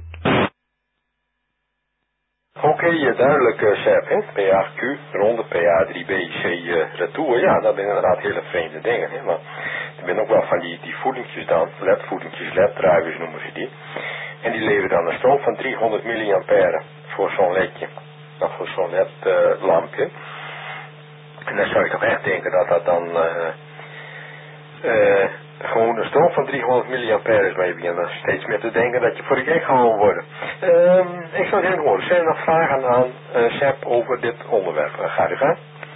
Oké, okay, duidelijk, uh, Sepp, hè? P A acht Q, ronde, P A drie B C, uh, retour. Ja, dat zijn inderdaad hele vreemde dingen, hè? Maar er zijn ook wel van die, die voedingjes dan, ledvoedingjes, leddraivers noemen ze die. En die leveren dan een stroom van driehonderd milliampère voor zo'n ledje. Of voor zo'n ledlampje. Uh, en dan zou je toch echt denken dat dat dan uh, uh, gewoon een stroom van driehonderd milliampère is. Maar je begint dan steeds meer te denken dat je voor de gek gehouden wordt. Uh, ik zou zeggen horen, zijn er nog vragen aan uh, Sepp over dit onderwerp? Uh, ga je gaan.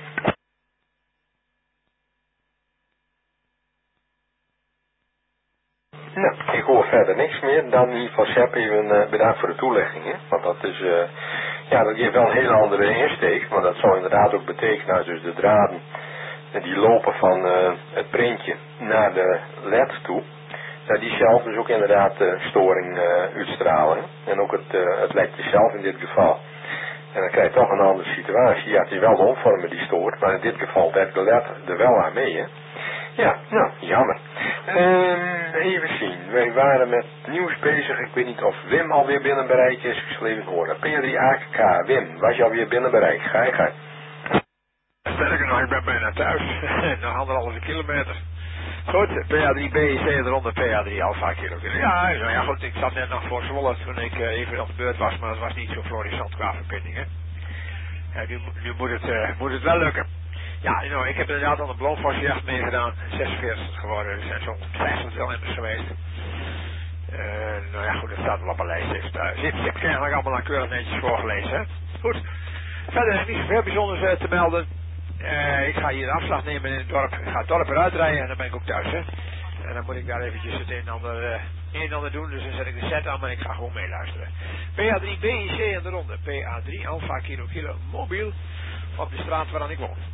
Nou, ik hoor verder niks meer. Dan in ieder geval Sepp even uh, bedankt voor de toelichting. Hè? Want dat is, uh, ja, dat geeft wel een hele andere insteek. Maar dat zou inderdaad ook betekenen, als dus de draden uh, die lopen van uh, het printje naar de led toe. Dat die zelf dus ook inderdaad uh, storing uh, uitstralen. Hè? En ook het, uh, het ledje zelf in dit geval. En dan krijg je toch een andere situatie. Ja, het is wel de omvormer die stoort. Maar in dit geval werkt de led er wel aan mee. Hè? Ja, nou, jammer. Um, even zien. Wij waren met nieuws bezig. Ik weet niet of Wim alweer binnen bereik is. Ik zal even horen. P drie A K, Wim, was je alweer binnen bereik? Ga je gang. Sterker nog, ik ben bijna thuis. Nog anderhalve kilometer. Goed, P A drie B C eronder P A drie Alpha kilometer. Ja, nou ja, goed. Ik zat net nog voor Zwolle toen ik uh, even op de beurt was. Maar het was niet zo florissant qua verbinding, hè. Ja, nu, nu moet, het, uh, moet het wel lukken. Ja, nou, ik heb inderdaad al een bloemvossenjacht meegedaan. zesenveertig geworden. Er zijn zo'n vijftig deelnemers geweest. Uh, nou ja, goed, dat staat wel op een lijst. Heeft, uh, zit, ik heb eigenlijk allemaal keurig netjes voorgelezen. Hè? Goed. Verder niet zoveel bijzonders uh, te melden. Uh, ik ga hier de afslag nemen in het dorp. Ik ga het dorp eruit rijden en dan ben ik ook thuis. Hè? En dan moet ik daar eventjes het een en ander, uh, een en ander doen. Dus dan zet ik de set aan, maar ik ga gewoon meeluisteren. P A drie B I C aan de ronde. P A drie Alpha Kilo Kilo mobiel op de straat waaraan ik woon.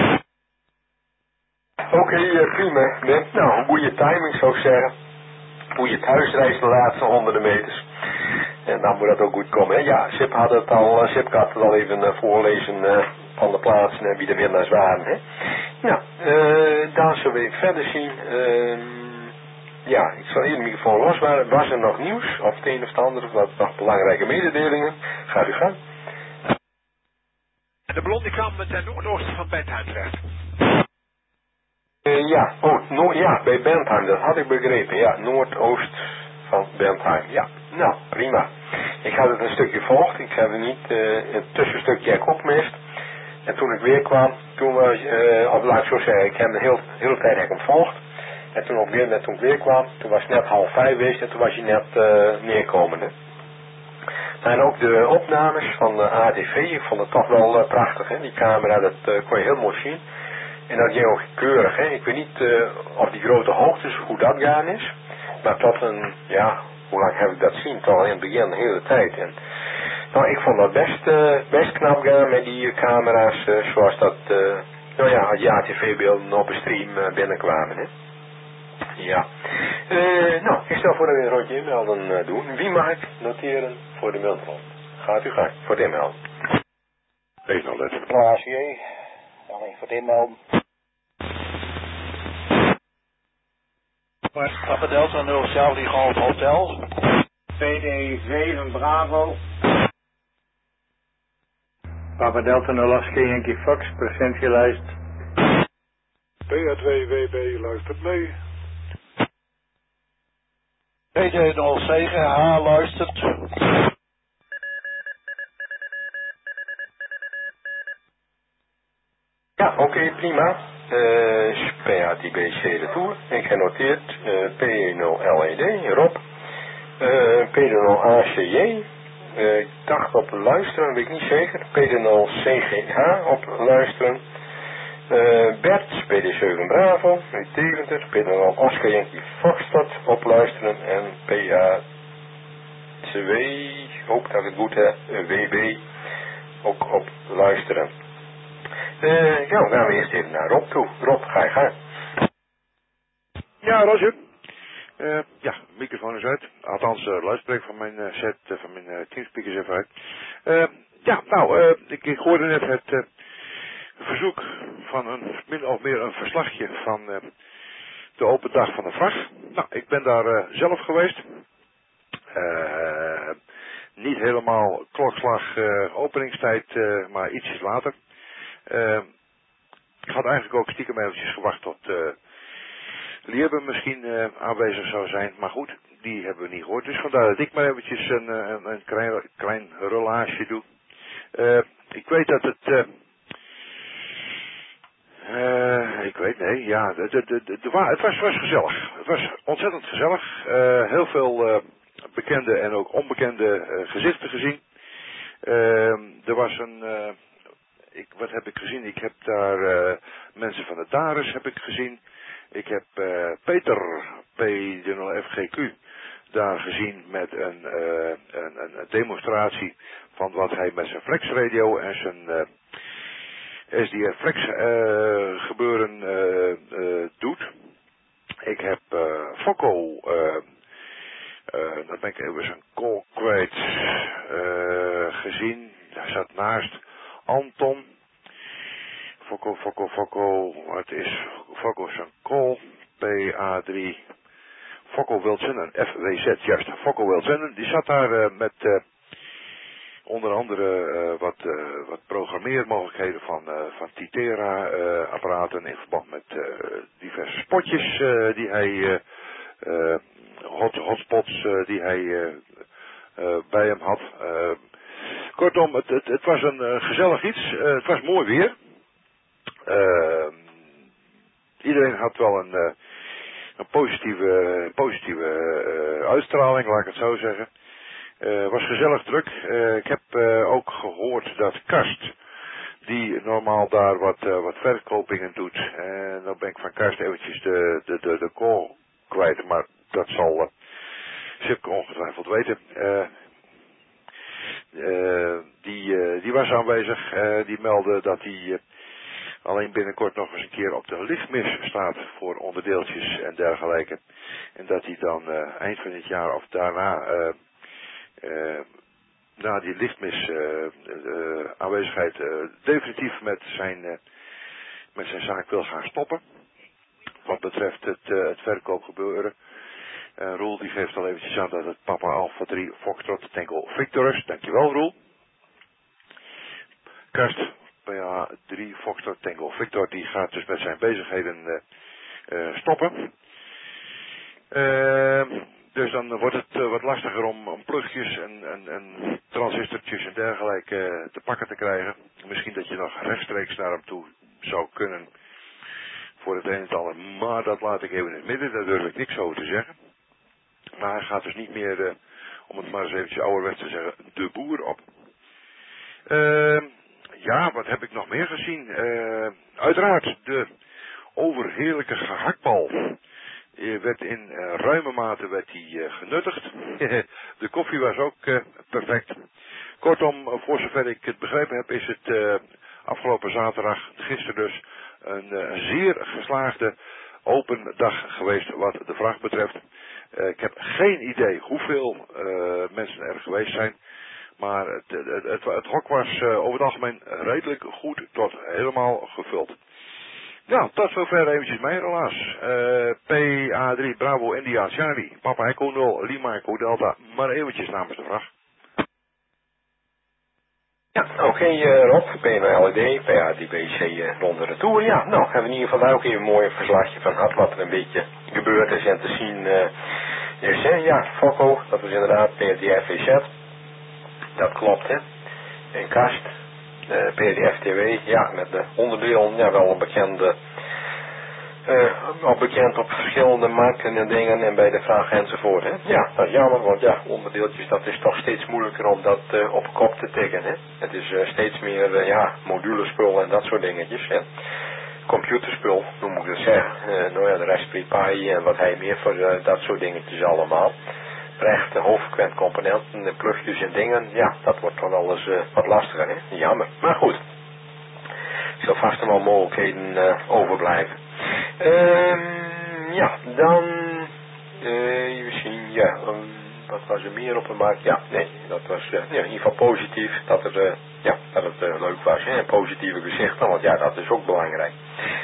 Oké, okay, uh, prima. Net, nou, een goede timing zou ik zeggen. Hoe je thuisreist de laatste honderden meters. En dan moet dat ook goed komen. Hè? Ja, Sip had het al, Sip had het al even uh, voorlezen uh, van de plaatsen en wie de winnaars waren. Hè? Nou, uh, dan zullen we even verder zien. Uh, ja, ik zal hier in ieder geval los waren. Was er nog nieuws? Of het een of het ander? Of wat nog belangrijke mededelingen? Gaat u gaan. En de blonde kwam ten noordoosten van Bentheim terecht. Uh, ja, oh, no, ja, bij Bentheim, dat had ik begrepen. Ja, noordoost van Bentheim. Ja, nou, prima. Ik had het een stukje volgd. Ik heb er niet uh, een tussenstukje ik opmist. En toen ik weer kwam, toen was, uh, of laat ik zo zeggen, ik heb de hele, hele tijd heb ik hem volgd. En toen, op weer, net toen ik weer kwam, toen was het net half vijf geweest en toen was je net uh, neerkomende. En ook de opnames van de A T V, ik vond het toch wel uh, prachtig, hè. Die camera, dat uh, kon je heel mooi zien. En dat ging ook keurig, hè. Ik weet niet uh, of die grote hoogtes, hoe dat gaan is. Maar tot een, ja, hoe lang heb ik dat zien? Toch al in het begin, de hele tijd. En, nou, ik vond dat best, uh, best knap gaan met die uh, camera's, uh, zoals dat, uh, nou ja, als die A T V-beelden op een stream uh, binnenkwamen, hè. Ja. Uh, nou, ik stel voor dat we een rondje inmelden uh, doen. Wie mag ik noteren voor de meldrond? Gaat u gang, voor de inmelden. Wees nou letten. Klaas J. Alleen voor de inmelden. Papa Delta nul Charlie Golf Hotel. P D zeven Bravo. Papa Delta nul acht Yankee Fox, presentielijst. P A twee W B luistert mee. P J nul zeven H luistert. Ja, oké, okay, prima. Uh, P A D B C retour. Ik heb genoteerd uh, P E nul L E D, Rob. Uh, P D nul A C J. Uh, ik dacht op luisteren, weet ik niet zeker. P D nul C G H op luisteren. Uh, Bert, P D zeven Bravo. U Deventer, P D nul Oscar Yankee Foxtrot op luisteren. En P A twee, hoop dat ik het goed heb, W B ook op luisteren. Uh, ja, dan gaan we eerst even naar Rob toe. Rob, ga je gaan. Ja, Roger. Uh, ja, microfoon is uit. Althans, uh, luidspreek van mijn uh, set, uh, van mijn uh, teamspeakers even uit. Uh, ja, nou, uh, ik, ik hoorde net het uh, verzoek van een, min of meer een verslagje van uh, de open dag van de vracht. Nou, ik ben daar uh, zelf geweest. Uh, niet helemaal klokslag uh, openingstijd, uh, maar ietsjes later. Uh, ik had eigenlijk ook stiekem eventjes gewacht tot uh, Lierben misschien uh, aanwezig zou zijn. Maar goed, die hebben we niet gehoord. Dus vandaar dat ik maar eventjes een, een, een klein, klein rollage doe. Uh, ik weet dat het... Uh, uh, ik weet, nee, ja, de, de, de, de, de, het was, was gezellig. Het was ontzettend gezellig. Uh, heel veel uh, bekende en ook onbekende uh, gezichten gezien. Uh, er was een... Uh, Ik, wat heb ik gezien? Ik heb daar uh, mensen van de Dares heb ik gezien. Ik heb uh, Peter P nul F G Q daar gezien met een, uh, een, een demonstratie van wat hij met zijn Flex radio en zijn uh, S D R Flex uh, gebeuren uh, uh, doet. Ik heb uh, Fokko, uh, uh, dat ben ik even zijn call kwijt, uh, gezien. Hij zat naast Anton. Fokko, Fokko, Fokko, het is Fokko zijn call, P A drie, Fokko wilt zenden, F W Z, juist, Fokko wilt zenden, die zat daar uh, met uh, onder andere uh, wat, uh, wat programmeermogelijkheden van, uh, van Titera uh, apparaten in verband met uh, diverse spotjes uh, die hij, uh, uh, hot, hotspots uh, die hij uh, uh, bij hem had. Uh, kortom, het, het, het was een uh, gezellig iets, uh, het was mooi weer. Uh, iedereen had wel een, uh, een positieve, positieve uh, uitstraling, laat ik het zo zeggen. Het uh, was gezellig druk. Uh, ik heb uh, ook gehoord dat Karst, die normaal daar wat, uh, wat verkopingen doet. En dan ben ik van Karst eventjes de, de, de, de call kwijt, maar dat zal uh, Sipke ongetwijfeld weten. Uh, uh, die, uh, die was aanwezig, uh, die meldde dat hij uh, alleen binnenkort nog eens een keer op de lichtmis staat voor onderdeeltjes en dergelijke. En dat hij dan uh, eind van het jaar of daarna, uh, uh, na die lichtmis uh, uh, aanwezigheid, uh, definitief met zijn, uh, met zijn zaak wil gaan stoppen. Wat betreft het, uh, het verkoopgebeuren. Uh, Roel die geeft al eventjes aan dat het Papa Alpha drie Foxtrot Tango Victor is. Dankjewel Roel. Karst, P A drie Foxtrot Tango Victor, die gaat dus met zijn bezigheden uh, uh, stoppen. Uh, dus dan wordt het uh, wat lastiger om, om plugjes en, en, en transistortjes en dergelijke uh, te pakken te krijgen. Misschien dat je nog rechtstreeks naar hem toe zou kunnen voor het een en het ander. Maar dat laat ik even in het midden, daar durf ik niks over te zeggen. Maar hij gaat dus niet meer, uh, om het maar eens eventjes ouderwets te zeggen, de boer op. Uh, ja, wat heb ik nog meer gezien? Uh, uiteraard de overheerlijke gehaktbal. Uh, werd in uh, ruime mate werd die, uh, genuttigd. De koffie was ook uh, perfect. Kortom, uh, voor zover ik het begrepen heb, is het uh, afgelopen zaterdag, gisteren dus, een uh, zeer geslaagde open dag geweest wat de vraag betreft. Uh, ik heb geen idee hoeveel uh, mensen er geweest zijn. Maar het, het, het, het hok was uh, over het algemeen redelijk goed tot helemaal gevuld. Nou, tot zover eventjes mijn relaas. Uh, P A drie Bravo India Charlie, Papa Echo nul, Lima Echo Delta, maar eventjes namens de vraag. Ja, oké okay, uh, Rob, P M L E D, P A drie B C uh, Ronde Retour. Ja, nou, hebben we in ieder geval daar ook even een mooi verslagje van gehad, wat er een beetje gebeurd is en te zien uh, is. Hè? Ja, Fokko, dat was inderdaad P R D F V Z. Dat klopt, hè. En Kast, uh, P R D F T W, ja, met de onderdelen, ja, wel een bekende, uh, al bekend op verschillende markten en dingen en bij de vraag enzovoort, hè. Ja, dat is jammer, want ja, onderdeeltjes, dat is toch steeds moeilijker om dat uh, op kop te tikken, hè. Het is uh, steeds meer, uh, ja, modulespul en dat soort dingetjes, hè. Computerspul, hoe moet ik dat zeggen. Uh, nou ja, de Raspberry Pi en wat hij meer voor uh, dat soort dingetjes allemaal. Rechte hoofdfrequent componenten, de plugjes en dingen, ja, dat wordt toch wel eens uh, wat lastiger, hè? Jammer. Maar goed, er zal vast wel mogelijkheden uh, overblijven. Uh, ja, dan, uh, even zien, ja, um, wat was er meer op de markt? Ja, nee, dat was uh, ja, in ieder geval positief, dat, er, uh, ja, dat het uh, leuk was, hè? Positieve gezichten, want ja, dat is ook belangrijk.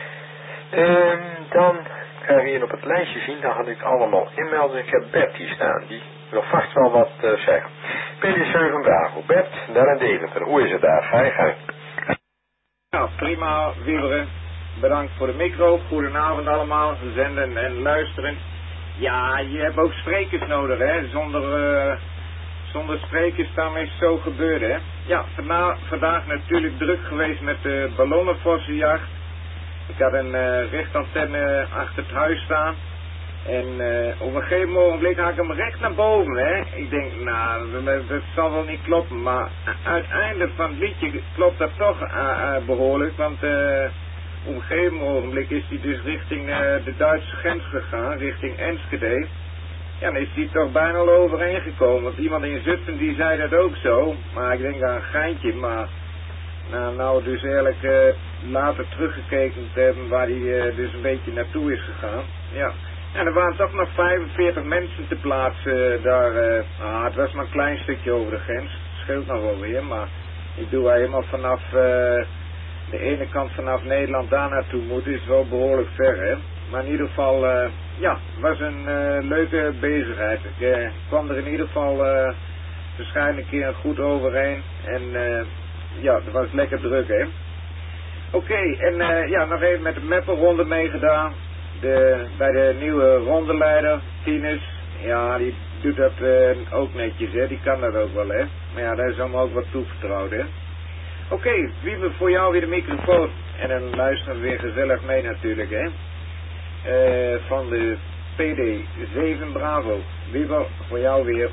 Uh, dan kan je hier op het lijstje zien, daar had ik allemaal inmeldingen. Ik heb Bert hier staan, die wil vast wel wat uh, zeggen. P D zeven Bravo, Bert, daar in Deventer, hoe is het daar? Ga je gang. Nou, prima, wieleren. Bedankt voor de micro, goedenavond allemaal, zenden en luisteren. Ja, je hebt ook sprekers nodig, hè, zonder, uh, zonder sprekers dan is het zo gebeurd, hè. Ja, vandaag, vandaag natuurlijk druk geweest met de ballonnenvossenjacht. Ik had een uh, richtantenne achter het huis staan. En uh, op een gegeven moment had ik hem recht naar boven, hè. Ik denk, nou, dat, dat zal wel niet kloppen. Maar uiteindelijk van het liedje klopt dat toch uh, uh, behoorlijk. Want uh, op een gegeven ogenblik is hij dus richting uh, de Duitse grens gegaan, richting Enschede. Ja, dan is hij toch bijna al overheen gekomen. Want iemand in Zutphen die zei dat ook zo. Maar ik denk aan een geintje, maar... Nou, nou dus eigenlijk uh, later teruggekeken te hebben waar hij uh, dus een beetje naartoe is gegaan. Ja. En er waren toch nog vijfenveertig mensen te plaatsen uh, daar. Uh, ah, het was maar een klein stukje over de grens. Het scheelt nog wel weer, maar ik doe helemaal vanaf uh, de ene kant vanaf Nederland daar naartoe moet. Is wel behoorlijk ver, hè. Maar in ieder geval, uh, ja, het was een uh, leuke bezigheid. Ik uh, kwam er in ieder geval uh, waarschijnlijk een keer goed overheen. En... Uh, ja, dat was lekker druk, hè. Oké, okay, en uh, ja, nog even met de mappenronde meegedaan. De, bij de nieuwe rondeleider, Tinus. Ja, die doet dat uh, ook netjes, hè. Die kan dat ook wel, hè. Maar ja, daar is allemaal ook wat toevertrouwd, hè. Oké, okay, Wiebe, voor jou weer de microfoon. En dan luisteren we weer gezellig mee natuurlijk, hè. Uh, van de P D zeven Bravo. Wiebe, voor jou weer...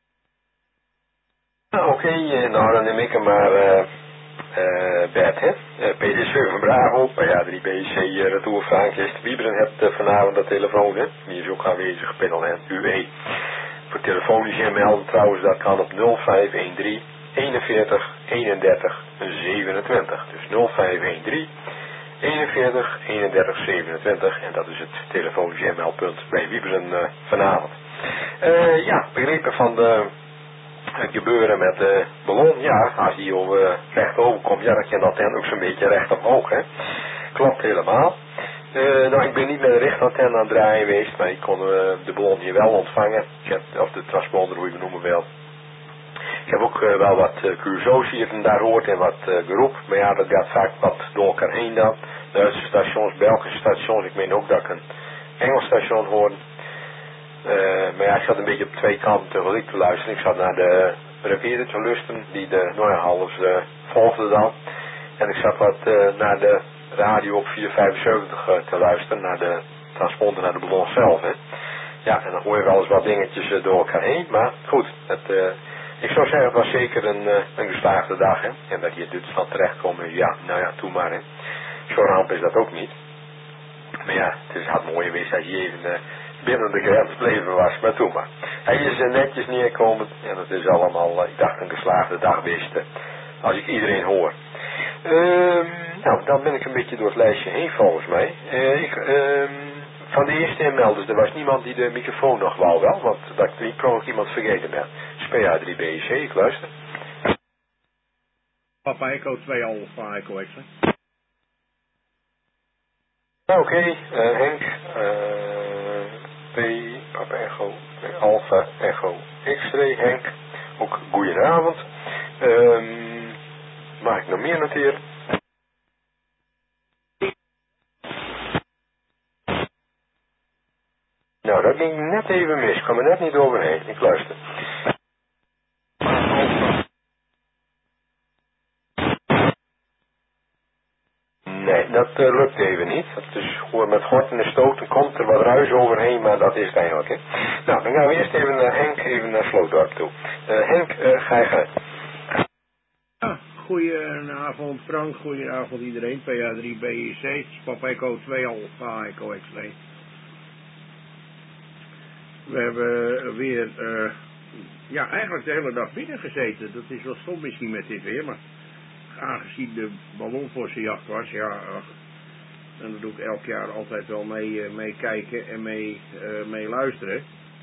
Oké, okay, nou dan neem ik hem maar uh, uh, Bert, hè. Uh, Peter Scheur van Bravo, P A drie B C uh, Retour Frankjes. Wieberen hebt uh, vanavond dat telefoon, hè? Die is ook aanwezig, panel en U E. Voor telefonisch inmelden trouwens, dat kan op nul vijf een drie eenenveertig eenendertig zevenentwintig. Dus nul vijf een drie eenenveertig eenendertig zevenentwintig. En dat is het telefonisch inmeldpunt bij Wieberen uh, vanavond. Uh, ja, begrepen van de... Het gebeuren met de ballon, ja, als die over recht overkomt, ja, dan kan dat dan ook zo'n beetje recht omhoog, hè. Klopt helemaal. Uh, nou, ik ben niet met de richtantenne aan het draaien geweest, maar ik kon uh, de ballon hier wel ontvangen. Ik heb, of de transponder, hoe je het noemen wil. Ik heb ook uh, wel wat uh, Q S O's hier en daar hoort en wat uh, geroep, maar ja, dat gaat vaak wat door elkaar heen dan. Duitse stations, Belgische stations, ik meen ook dat ik een Engels station hoorde. Uh, maar ja, ik zat een beetje op twee kanten tegelijk te luisteren. Ik zat naar de repeater te luisteren, die de Noorderhalers uh, volgde dan. En ik zat wat uh, naar de radio op vier vijfenzeventig uh, te luisteren, naar de transponder, naar de ballon zelf. Hè. Ja, en dan hoor je wel eens wat dingetjes uh, door elkaar heen, maar goed. Het, uh, ik zou zeggen, het was zeker een, uh, een geslaagde dag. Hè. En dat hier in Duitsland terechtkomen, ja, nou ja, doe maar. Hè. Zo'n ramp is dat ook niet. Maar ja, het is had mooi geweest als je even... Uh, binnen de grens bleven was, maar toen maar. Hij is er netjes neerkomen en het is allemaal, ik dacht, een geslaagde dag geweest, als ik iedereen hoor. Um, nou, dan ben ik een beetje door het lijstje heen volgens mij. Uh, ik, um, van de eerste inmelders, er was niemand die de microfoon nog wou wel, want dat ik kon ook iemand vergeten ben. P A drie B C, ik luister. Papa Echo twee Alpha Echo X-ray. Oké, okay, uh, Henk. Uh, P, Papa Echo, Alpha Echo X-ray, Henk. Ook goedenavond. Um, mag ik nog meer noteren? Nou, dat ging net even mis. Ik kwam er net niet overheen. Ik luister. Nee, dat uh, lukt even niet. Dat is gewoon met horten en stoten komt er wat ruis overheen, maar dat is het eigenlijk. Hè. Nou, dan gaan we eerst even naar Henk, even naar Slootdorp toe. Uh, Henk, uh, ga je gaan. Ja, goedenavond Frank, goedenavond iedereen. P A drie B I C, Papa Echo twee Alpha Echo X-ray. We hebben weer, uh, ja, eigenlijk de hele dag binnen gezeten. Dat is wel stom misschien met dit weer, maar aangezien de ballonvossenjacht was, ja, ach, en dat doe ik elk jaar altijd wel mee, uh, mee kijken en mee, uh, mee luisteren.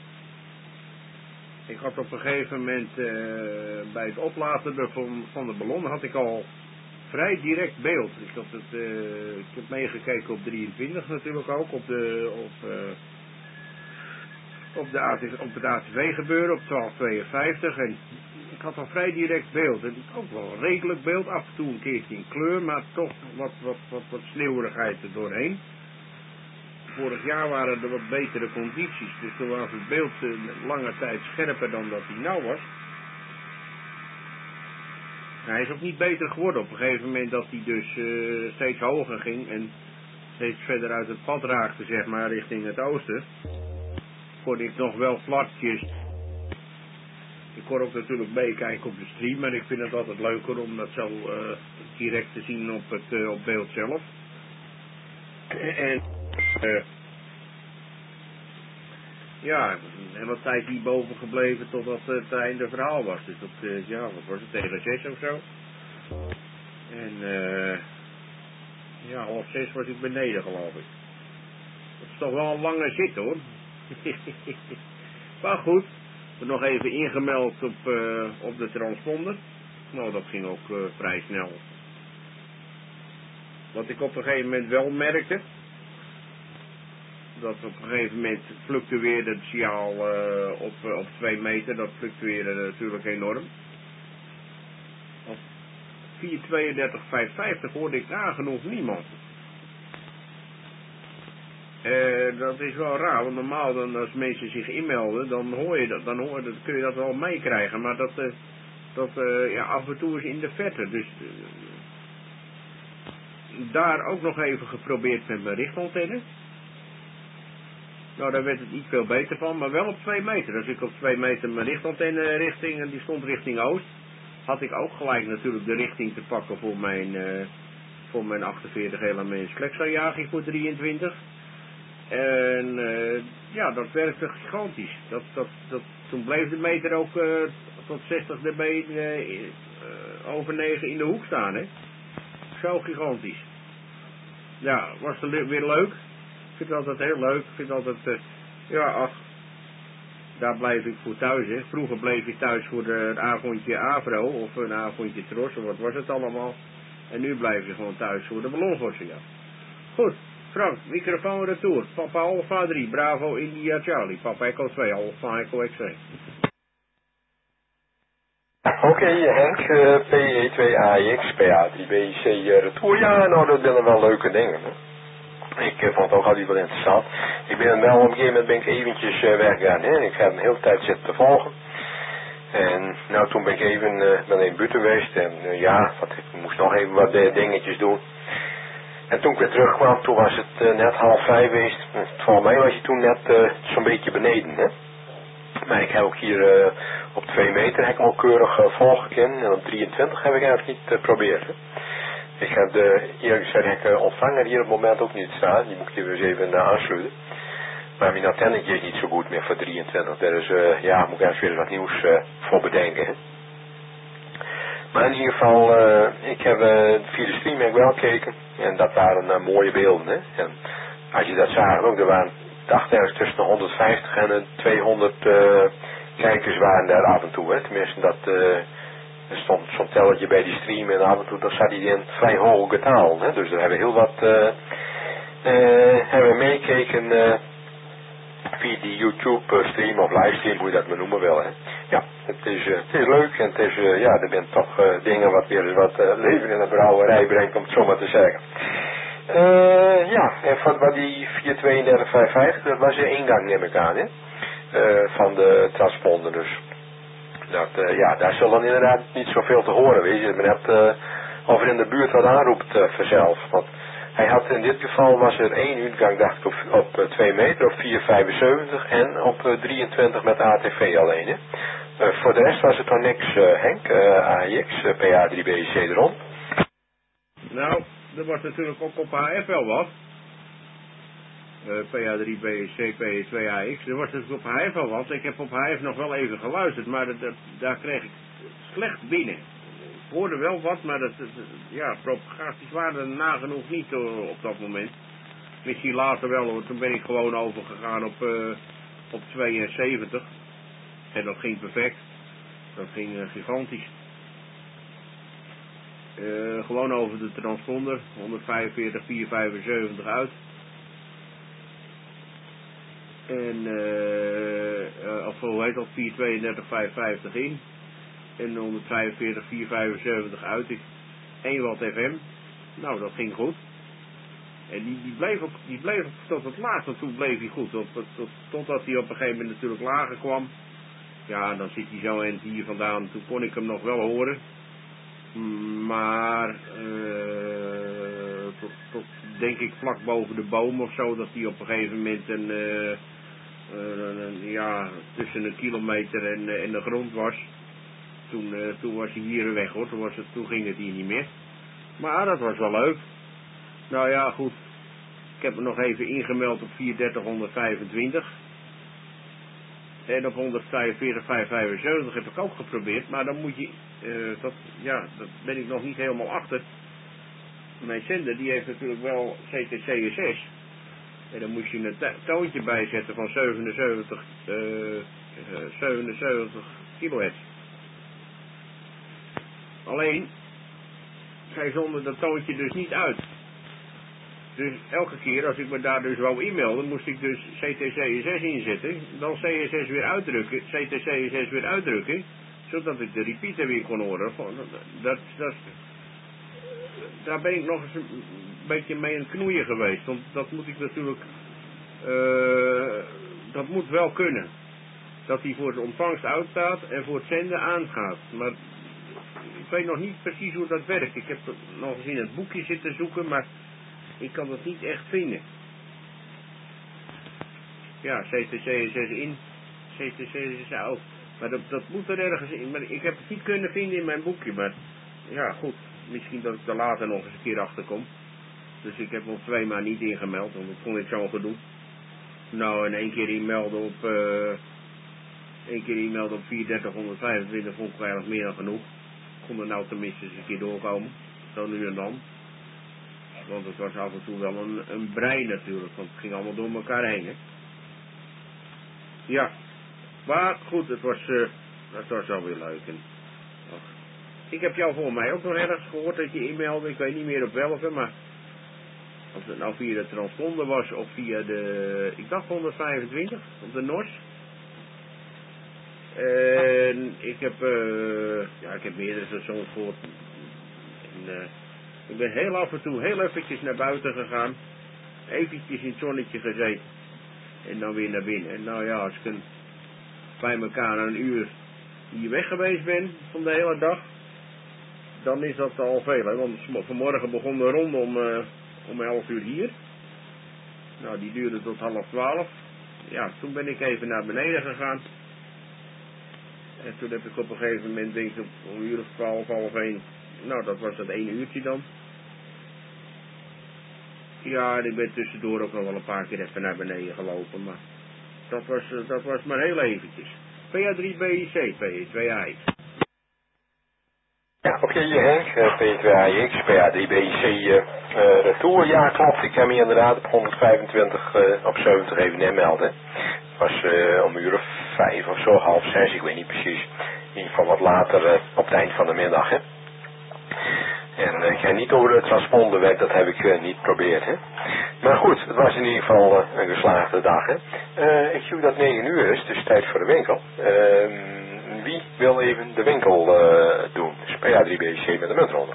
Ik had op een gegeven moment uh, bij het oplaten van, van de ballon had ik al vrij direct beeld. Ik, had het, uh, ik heb meegekeken op drieëntwintig natuurlijk ook, op, de, op, uh, op, de A T V, op het A T V gebeuren, op twaalf tweeënvijftig. En ik had al vrij direct beeld. En ook wel een redelijk beeld, af en toe een keertje in kleur, maar toch wat, wat, wat, wat sneeuwigheid er doorheen. Vorig jaar waren er wat betere condities, dus toen was het beeld uh, lange tijd scherper dan dat hij nou was. Hij is ook niet beter geworden op een gegeven moment dat hij dus uh, steeds hoger ging en steeds verder uit het pad raakte, zeg maar, richting het oosten. Kon ik nog wel flatjes. Ik kon ook natuurlijk meekijken op de stream, maar ik vind het altijd leuker om dat zo uh, direct te zien op het uh, op beeld zelf. En uh, ja, en wat tijd hierboven gebleven totdat het einde verhaal was. Dus dat, uh, ja, wat was het, tegen zes of zo. En uh, ja, half zes was ik beneden, geloof ik. Dat is toch wel een lange zit, hoor. Maar goed, ik ben nog even ingemeld op, uh, op de transponder. Nou, dat ging ook uh, vrij snel. Wat ik op een gegeven moment wel merkte, dat op een gegeven moment fluctueerde het signaal uh, op, uh, op twee meter, dat fluctueerde natuurlijk enorm. Op vier tweeëndertig vijfenvijftig hoorde ik nagenoeg niemand. Uh, dat is wel raar, want normaal dan, als mensen zich inmelden, dan hoor je dat, dan, hoor, dan kun je dat wel meekrijgen, maar dat, uh, dat uh, ja, af en toe is in de verte. Dus uh, daar ook nog even geprobeerd met mijn richtantenne. Nou, daar werd het niet veel beter van, maar wel op twee meter. Als ik op twee meter mijn richtantenne richting, en die stond richting oost, had ik ook gelijk natuurlijk de richting te pakken voor mijn, uh, voor mijn achtenveertig elements Flexa-jager voor drieëntwintig. En uh, ja, dat werkte gigantisch. Dat, dat, dat, toen bleef de meter ook uh, tot zestig dB uh, uh, over negen in de hoek staan, hè. Zo gigantisch. Ja, was het weer leuk. Ik vind het altijd heel leuk. Ik vind het altijd, uh, ja, ach, daar blijf ik voor thuis, hè. Vroeger bleef je thuis voor de, een avondje Avro of een avondje Tros, of wat was het allemaal. En nu blijf je gewoon thuis voor de ballonvorsen, ja. Goed. Frank, microfoon retour. Papa Alpha drie, Bravo India Charlie. Papa Echo twee, Alpha Echo X twee. Oké, okay, Henk, uh, P E twee A X, P A drie B C uh, retour. Ja, nou, dat zijn wel leuke dingen. Hè? Ik uh, vond het ook altijd wel interessant. Ik ben wel op een gegeven moment ben ik eventjes uh, weggegaan. Hè? Ik heb hem de hele tijd zitten te volgen. En nou, toen ben ik even, uh, ben even buiten geweest. En uh, ja, wat, ik moest nog even wat uh, dingetjes doen. En toen ik weer terugkwam, toen was het uh, net half vijf geweest. Volgens mij was hij toen net uh, zo'n beetje beneden, hè. Maar ik heb ook hier uh, op twee meter heb ik hem ook keurig uh, volgekend. En op drieëntwintig heb ik eigenlijk niet geprobeerd. Uh, ik heb de, eerlijk gezegd, heb ik uh, ontvanger hier op het moment ook niet staan. Die moet ik hier weer eens even uh, aansluiten. Maar mijn antennetje is niet zo goed meer voor drieëntwintig. Daar is, uh, ja, moet ik even weer wat nieuws uh, voor bedenken, hè. Maar in ieder geval, uh, ik heb uh, via de stream heb ik wel gekeken. En dat waren uh, mooie beelden, hè. En als je dat zag ook, er waren, dacht ergens tussen de honderdvijftig en de tweehonderd uh, kijkers waren daar af en toe, hè. Tenminste, dat, uh, er stond zo'n telletje bij die stream en af en toe, dan zat hij in vrij hoge getal, hè. Dus daar hebben we heel wat, uh, uh, hebben we meekeken, uh, via die YouTube stream of livestream, hoe je dat maar noemen wil, hè. Ja, het is, uh, het is leuk en het is, uh, ja, er zijn toch uh, dingen wat weer eens wat uh, leven in de brouwerij brengt, om het zo maar te zeggen. Uh, ja, en van wat die vier tweeëndertig vijfenvijftig, dat was een ingang, neem ik aan, hè, uh, van de transponder, dus. Dat, uh, ja, daar zal dan inderdaad niet zoveel te horen, weet je, maar net uh, of er in de buurt wat aanroept uh, vanzelf, want hij had in dit geval was er één uitgang, dacht ik, op, op uh, twee meter, op vier vijfenzeventig en op uh, drieëntwintig met A T V alleen, hè. Uh, voor de rest was het dan niks, uh, Henk, uh, A I X, uh, P A drie B C erom. Nou, er was natuurlijk ook op H F wel wat. Uh, P A drie B C, P E twee A X. Er was natuurlijk op H F wel wat. Ik heb op H F nog wel even geluisterd, maar dat, dat, daar kreeg ik slecht binnen. Ik hoorde wel wat, maar dat, dat, ja, propagaties waren er nagenoeg niet uh, op dat moment. Misschien later wel hoor. Toen ben ik gewoon overgegaan op, uh, op tweeënzeventig. En dat ging perfect. Dat ging uh, gigantisch. Uh, gewoon over de transponder. honderdvijfenveertig, vierhonderdvijfenzeventig uit. En, uh, uh, of hoe heet dat, vier tweeëndertig vijfenvijftig in. En honderdvijfenveertig, vierhonderdvijfenzeventig uit. één watt F M. Nou, dat ging goed. En die, die, bleef ook, die bleef ook tot het laatste toe bleef hij goed. Tot, tot, totdat hij op een gegeven moment natuurlijk lager kwam. Ja, dan zit hij zo en hier vandaan. Toen kon ik hem nog wel horen. Maar, uh, tot, tot denk ik vlak boven de boom of zo, dat hij op een gegeven moment een, uh, uh, een ja, tussen een kilometer en, uh, en de grond was. Toen, uh, toen was hij hier weg hoor, toen, was het, toen ging het hier niet meer. Maar dat was wel leuk. Nou ja, goed. Ik heb me nog even ingemeld op vierhonderddertig honderdvijfentwintig. En op honderdvijfenveertig vijfhonderdvijfenzeventig heb ik ook geprobeerd, maar dan moet je, uh, dat, ja, dat ben ik nog niet helemaal achter. Mijn zender, die heeft natuurlijk wel C T C S S. En dan moet je een toontje bijzetten van zevenenzeventig, uh, uh, zevenenzeventig kilohertz. Alleen, zij zonden dat toontje dus niet uit. Dus elke keer als ik me daar dus wou e-mailen, moest ik dus C T C S S inzetten, dan C S S weer uitdrukken, C T C S S weer uitdrukken, zodat ik de repeater weer kon horen. Dat, dat, daar ben ik nog eens een beetje mee aan het knoeien geweest, want dat moet ik natuurlijk, uh, dat moet wel kunnen. Dat hij voor de ontvangst uitstaat en voor het zenden aangaat. Maar ik weet nog niet precies hoe dat werkt. Ik heb nog eens in het boekje zitten zoeken, maar ik kan dat niet echt vinden. Ja, C T C S S in, C T C S S out. Maar dat, dat moet er ergens in. Maar ik heb het niet kunnen vinden in mijn boekje. Maar ja, goed. misschien dat ik er later nog eens een keer achter kom. Dus ik heb nog twee maanden niet ingemeld, want ik vond het zo'n gedoe. Nou, en één keer inmelden op, uh, één keer inmelden op vierduizend vond ik eigenlijk meer dan genoeg. Ik kon er nou tenminste eens een keer doorkomen, zo nu en dan. Want het was af en toe wel een, een brei natuurlijk, want het ging allemaal door elkaar heen, hè. Ja, maar goed, het was, uh, het was wel weer leuk. En, ach, ik heb jou voor mij ook nog ergens gehoord dat je inmeldde, ik weet niet meer op welke, maar of het nou via de transponder was of via de, ik dacht honderdvijfentwintig, op de N O S. En ik heb, uh, ja, ik heb meerdere stations gehoord. En, uh, ik ben heel af en toe heel eventjes naar buiten gegaan, eventjes in het zonnetje gezeten en dan weer naar binnen. En nou ja, als ik een, bij elkaar een uur hier weg geweest ben van de hele dag, dan is dat al veel, hè? Want vanmorgen begon de ronde om, uh, om elf uur hier. Nou, die duurde tot half twaalf. Ja, toen ben ik even naar beneden gegaan. En toen heb ik op een gegeven moment, denk ik, om een uur of twaalf, half één. Nou, dat was dat ene uurtje dan. Ja, en ik ben tussendoor ook nog wel een paar keer even naar beneden gelopen, maar dat was, uh, dat was maar heel eventjes. P A drie B I C, P A twee A X. Ja, oké, okay, Henk, P A twee A X, P A drie B I C, uh, uh, retour, ja klopt, ik heb me inderdaad op honderdvijfentwintig uh, op zeventig even inmelden. Het was uh, om een uur of vijf of zo, half zes, ik weet niet precies. In ieder geval wat later uh, op het eind van de middag, hè. En uh, ik ga niet over de transponderweg, dat heb ik uh, niet geprobeerd, hè. Maar goed, het was in ieder geval uh, een geslaagde dag, hè. Uh, ik zie dat het negen uur is, dus tijd voor de winkel. Uh, wie wil even de winkel uh, doen? Dus P A drie B I C met de muntronde.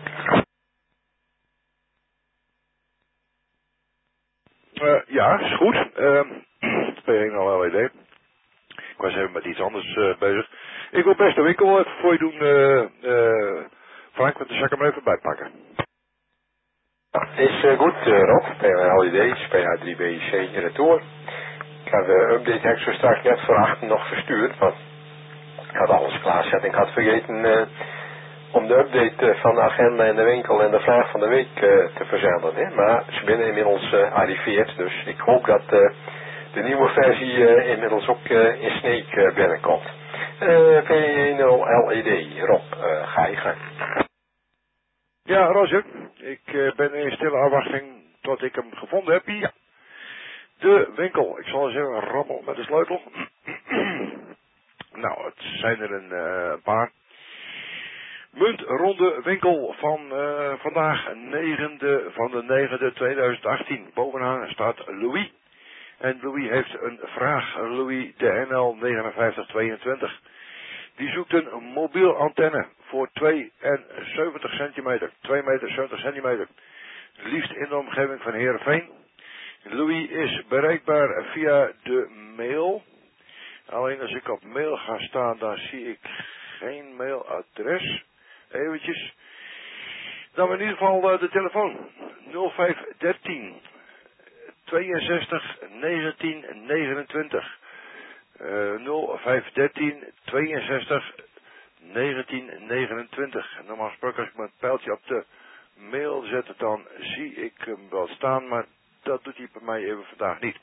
Uh, ja, is goed. Uh, P één al L E D. Ik was even met iets anders uh, bezig. Ik wil best de winkel even voor je doen, uh, uh, Frank, want dan zal ik hem even bijpakken. Ja, is uh, goed, uh, Rob. P A L E D, P A drie B I C retour. Ik heb de update heb ik zo straks net voor achter nog verstuurd, want ik had alles klaarzetten. Ik had vergeten uh, om de update uh, van de agenda in de winkel en de vraag van de week uh, te verzenden. Hè? Maar ze binnen inmiddels uh, arriveerd, dus ik hoop dat uh, de nieuwe versie uh, inmiddels ook uh, in Sneek uh, binnenkomt. Uh, P één L E D, Rob, uh, ga je gang. Ja, Roger, ik uh, ben in stille afwachting tot ik hem gevonden heb. Ja. De winkel, ik zal eens even rammelen met de sleutel. Nou, het zijn er een uh, paar. Muntronde winkel van uh, vandaag, negende van de negende tweeduizend achttien. Bovenaan staat Louis. En Louis heeft een vraag, Louis de N L negenenvijftig tweeëntwintig. Die zoekt een mobiel antenne voor tweeënzeventig centimeter, twee meter zeventig centimeter. Liefst in de omgeving van Heerenveen. Louis is bereikbaar via de mail. Alleen als ik op mail ga staan, dan zie ik geen mailadres. Eventjes. Dan in ieder geval uh, de telefoon. nul vijf dertien tweeënzestig negentien negenentwintig. Uh, nul vijf dertien tweeënzestig negentien negenentwintig. Normaal gesproken als ik mijn pijltje op de mail zet, dan zie ik hem wel staan, maar dat doet hij bij mij even vandaag niet.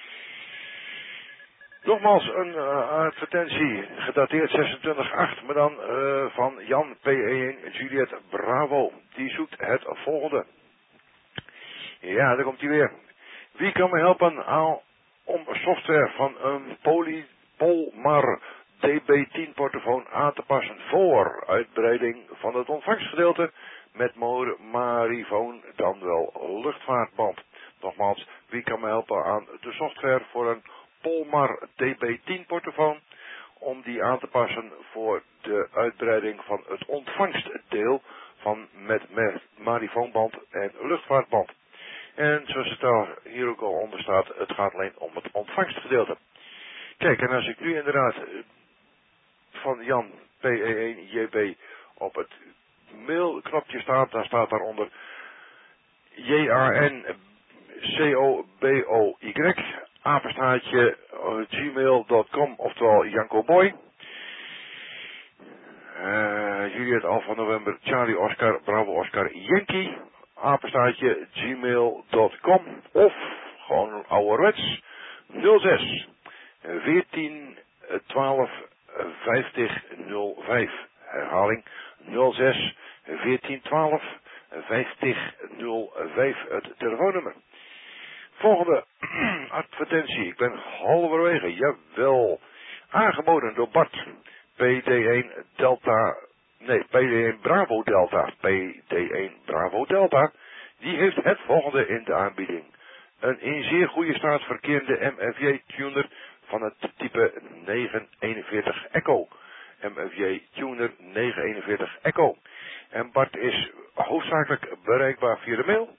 Nogmaals een uh, advertentie, gedateerd zesentwintig acht, maar dan uh, van Jan P één Juliet Bravo. Die zoekt het volgende. Ja, daar komt hij weer. Wie kan me helpen aan, om software van een poly, Polmar D B tien portofoon aan te passen voor uitbreiding van het ontvangstgedeelte met marifoon dan wel luchtvaartband? Nogmaals, wie kan me helpen aan de software voor een Polmar D B tien portofoon om die aan te passen voor de uitbreiding van het ontvangstdeel van met, met marifoonband en luchtvaartband? En zoals het daar hier ook al onder staat, het gaat alleen om het ontvangstgedeelte. Kijk, en als ik nu inderdaad van Jan P één J B op het mailknopje staat, dan staat daaronder J A N C O B O Y, apenstaartje gmail punt com, oftewel Janko Boy. Uh, uh, Juliet Alpha November Charlie Oscar Bravo Oscar Yankee apenstaartje gmail punt com of gewoon ouderwets nul zes veertien twaalf vijftig nul vijf. Herhaling nul zes veertien twaalf vijftig nul vijf het telefoonnummer. Volgende advertentie. Ik ben halverwege. Jawel. Aangeboden door Bart. P D één Delta. Nee, P D één Bravo Delta. P D één Bravo Delta. Die heeft het volgende in de aanbieding. Een in zeer goede staat verkerende M F J-tuner van het type negenhonderdeenenveertig Echo. M F J-tuner negenhonderdeenenveertig Echo. En Bart is hoofdzakelijk bereikbaar via de mail.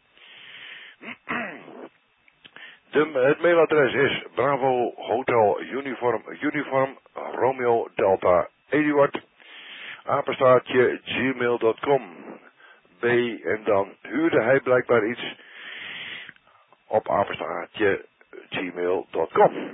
De, het mailadres is Bravo Hotel Uniform Uniform Romeo Delta Eduard apenstaartje gmail punt com. B en dan huurde hij blijkbaar iets op apenstaartje gmail punt com.